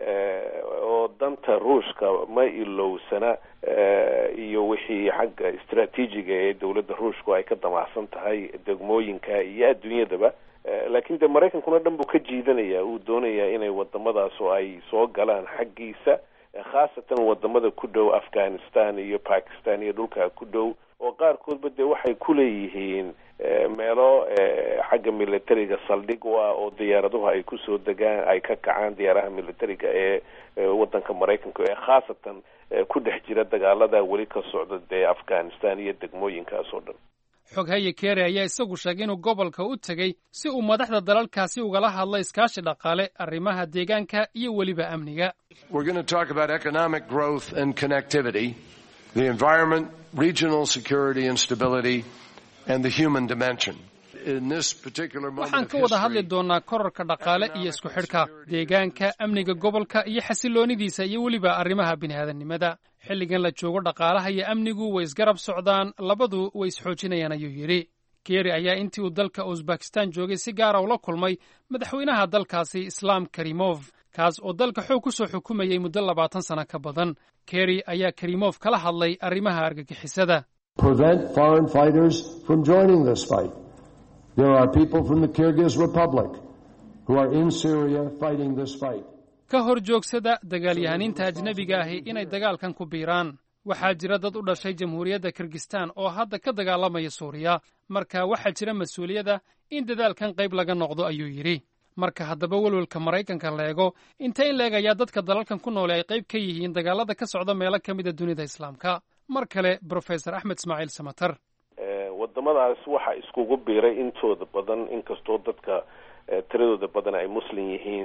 oo danta ruushka ma ilowsana iyo wixii xagga istraatiijiga ee dawladda ruushku ay ka damacsan tahay degmooyinka iyo adduunyadaba laakiin dee maraykankuna dhan buu ka jiidanaya uu doonayaa inay wadamadaas oo ay soo galaan xaggiisa khaasatan wadamada ku dhow afghanistan iyo bakistan iyo dhulkaa ku dhow oo qaarkoodba dee waxay ku leeyihiin meelo xagga militariga saldhig u ah oo diyaaraduhu ay kusoo degaan ay ka kacaan diyaaraha militariga ee wadanka maraykanka ee khaasatan ku dhex jira dagaalada weli ka socda dee afghanistan iyo degmooyinkaas oo dhan xoghaye kerry ayaa isagu sheegay inuu gobolka u tegey si uu madaxda dalalkaasi ugala hadlo iskaashi dhaqaale arrimaha deegaanka iyo weliba amniga We're going to talk about economic growth and connectivity, the environment, regional security and stability, and the human dimension. In this particular moment waxaan ka wada hadli doonaa kororka dhaqaale iyo isku xidhka deegaanka amniga gobolka iyo xasiloonidiisa iyo weliba arrimaha bini'aadanimada xilligan la joogo dhaqaalaha iyo amnigu way isgarab socdaan labadu way isxoojinayaan ayuu yidhi kerry ayaa intii uu dalka uzbekistan joogay si gaara ula kulmay madaxweynaha dalkaasi islaam karimov kaas oo dalka xoog ku soo xukumayay muddo labaatan sano ka badan kerry ayaa karimov kala hadlay arrimaha argagixisada prevent foreign fighters from joining this fight. There are people from the Kyrgyz Republic who are in Syria fighting this fight. ka hor joogsada dagaalyahaniinta ajnabiga ahi inay dagaalkan ku biiraan waxaa jira dad u dhashay jamhuuriyadda kirgistan oo hadda ka dagaalamaya suuriya marka waxaa jira mas-uuliyadda in dadaalkan qayb laga noqdo ayuu yidhi marka haddaba welwelka maraykanka la eego inta in leeg ayaa dadka dalalkan ku noole ay qayb ka yihiin dagaalada ka socda meelo ka mida dunida islaamka mar kale brofesor axmed ismaaciil samatar wadamadaas waxaa iskugu biiray intooda badan inkastoo dadka tiradooda badan ay muslim yihiin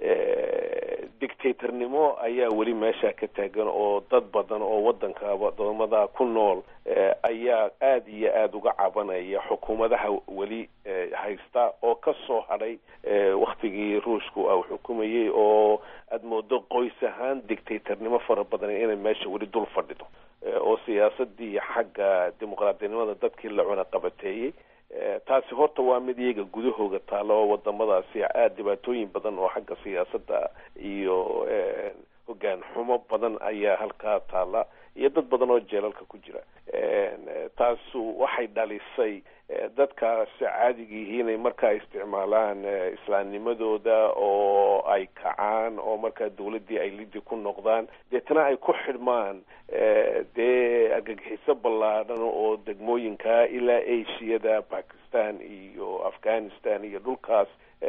dictatornimo ayaa weli meesha ka taagan oo dad badan oo wadanka wadamada ku nool ayaa aad iyo aada uga cabanaya xukuumadaha weli haysta oo ka soo hadhay waktigii ruushku uu xukumayay oo aada moodo qoys ahaan dictatornimo fara badan inay meesha weli dul fadhido oo siyaasadii xagga dimuqraadinimada dadkii la cuna qabateeyey taasi horta waa mid iyaga gudahooga taalla oo wadamadaasi aada dhibaatooyin badan oo xagga siyaasadda iyo hoggaan xumo badan ayaa halkaa taalla iyo dad badan oo jeelalka ku jira taasu waxay dhalisay dadkaasi caadiga yihiin inay markaa isticmaalaan islaamnimadooda oo ay kacaan oo markaa dawladdii ay lidi ku noqdaan deetana ay ku xidhmaan dee argagixiso ballaadhan oo degmooyinka ilaa ashiyada bakistan iyo afghanistan iyo dhulkaas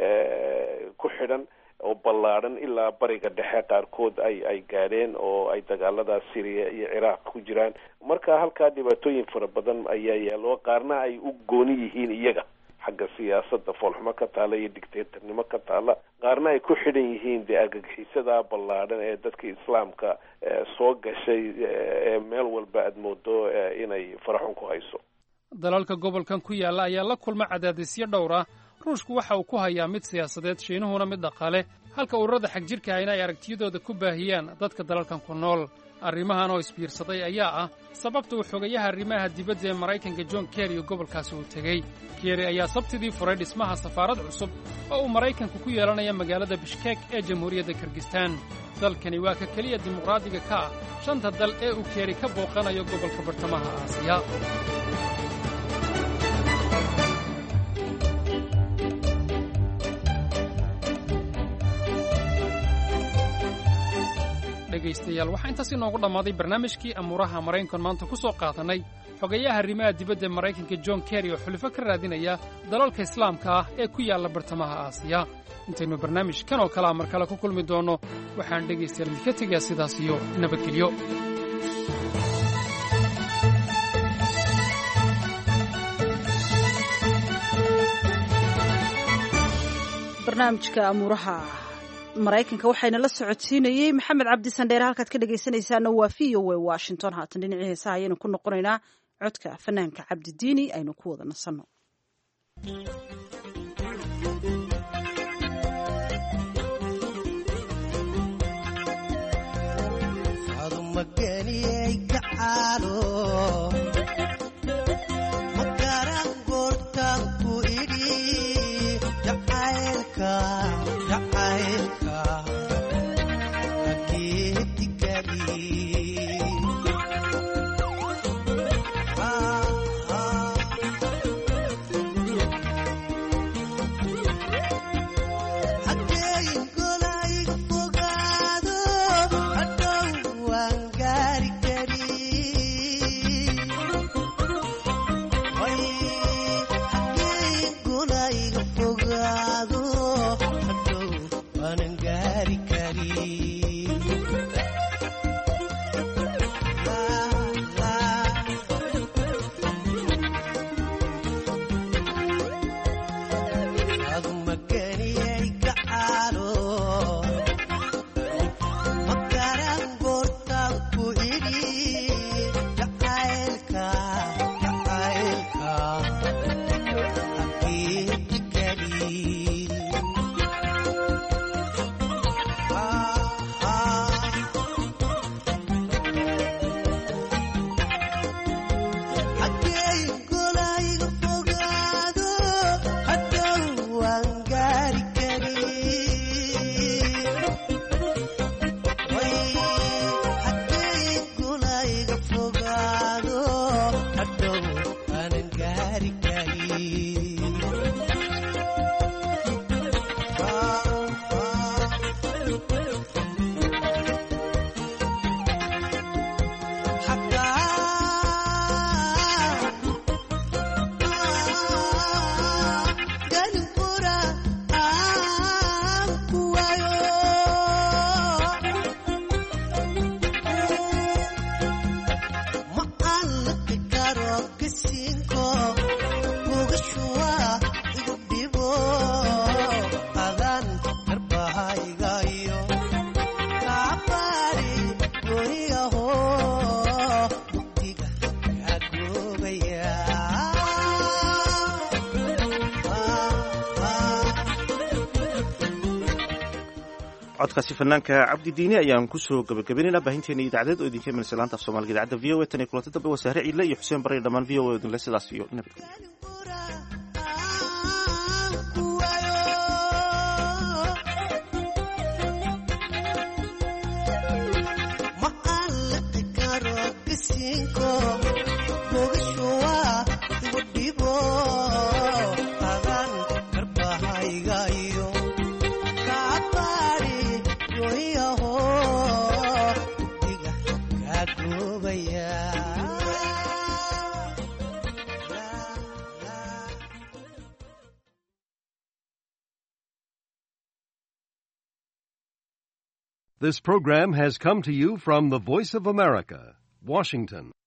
ku xidhan oo ballaadhan ilaa bariga dhexe qaarkood ay ay gaadheen oo ay dagaalada syria iyo ciraaq ku jiraan marka halkaa dhibaatooyin fara badan ayaa yaalo qaarna ay u gooni yihiin iyaga xagga siyaasadda foolxumo ka taala iyo dictatornimo ka taala, qaarna ay ku xidhan yihiin dee argagixisada ballaadhan ee dadka islaamka soo gashay ee meel walba aad moodo inay faraxun ku hayso. dalalka gobolkan ku yaalla ayaa la kulma cadaadisyo dhowr ah. ruushku waxa uu ku hayaa mid siyaasadeed, shiinuhuna mid dhaqaale, halka ururada xagjirka ahina ay aragtiyadooda ku baahiyaan dadka dalalkan ku nool. arrimahan oo isbiirsaday ayaa ah sababta uu xogayaha arrimaha dibadda ee maraykanka john kerry oo gobolkaasi uu tegey. kerry ayaa sabtidii furay dhismaha safaarad cusub oo uu maraykanku ku yeelanaya magaalada bishkek ee jamhuuriyadda kirgistaan. dalkani waa ka keliya dimuqraadiga ka ah shanta dal ee uu kerry ka booqanayo gobolka bartamaha aasiya. dhegaystayaal, waxaa intaas inoogu dhammaaday barnaamijkii amuuraha maraykankan maanta ku soo qaadanay xogayaha arrimaha dibadda ee maraykanka john kerry oo xulifo ka raadinaya dalalka islaamka ah ee ku yaalla bartamaha aasiya. intaynu barnaamijkan oo kalea mar kale ku kulmi doonno, waxaan dhegaystayaal idinka tegayaa sidaas iyo nabadgelyo. barnaamijka amuuraha maraykanka waxayna la socodsiinayey maxamed cabdi sandheere. halkaad ka dhegaysanaysaana waa v o a washington. haatan dhinacii heesaha ayaynu ku noqonaynaa codka fanaanka cabdidiini aynu ku wada nasanno. codkaasi fanaanka cabdidiini ayaan kusoo gabagabaynaynaa baahinteena idaacadeed oo idinka imanaysa laanta af soomaaliga idaacadda v o a tan iyo kulanta dambe waa sahre ciidle iyo xuseen barre dhammaan v o a idinle sidaas iyo nabadgelyo. This program has come to you from the Voice of America, Washington.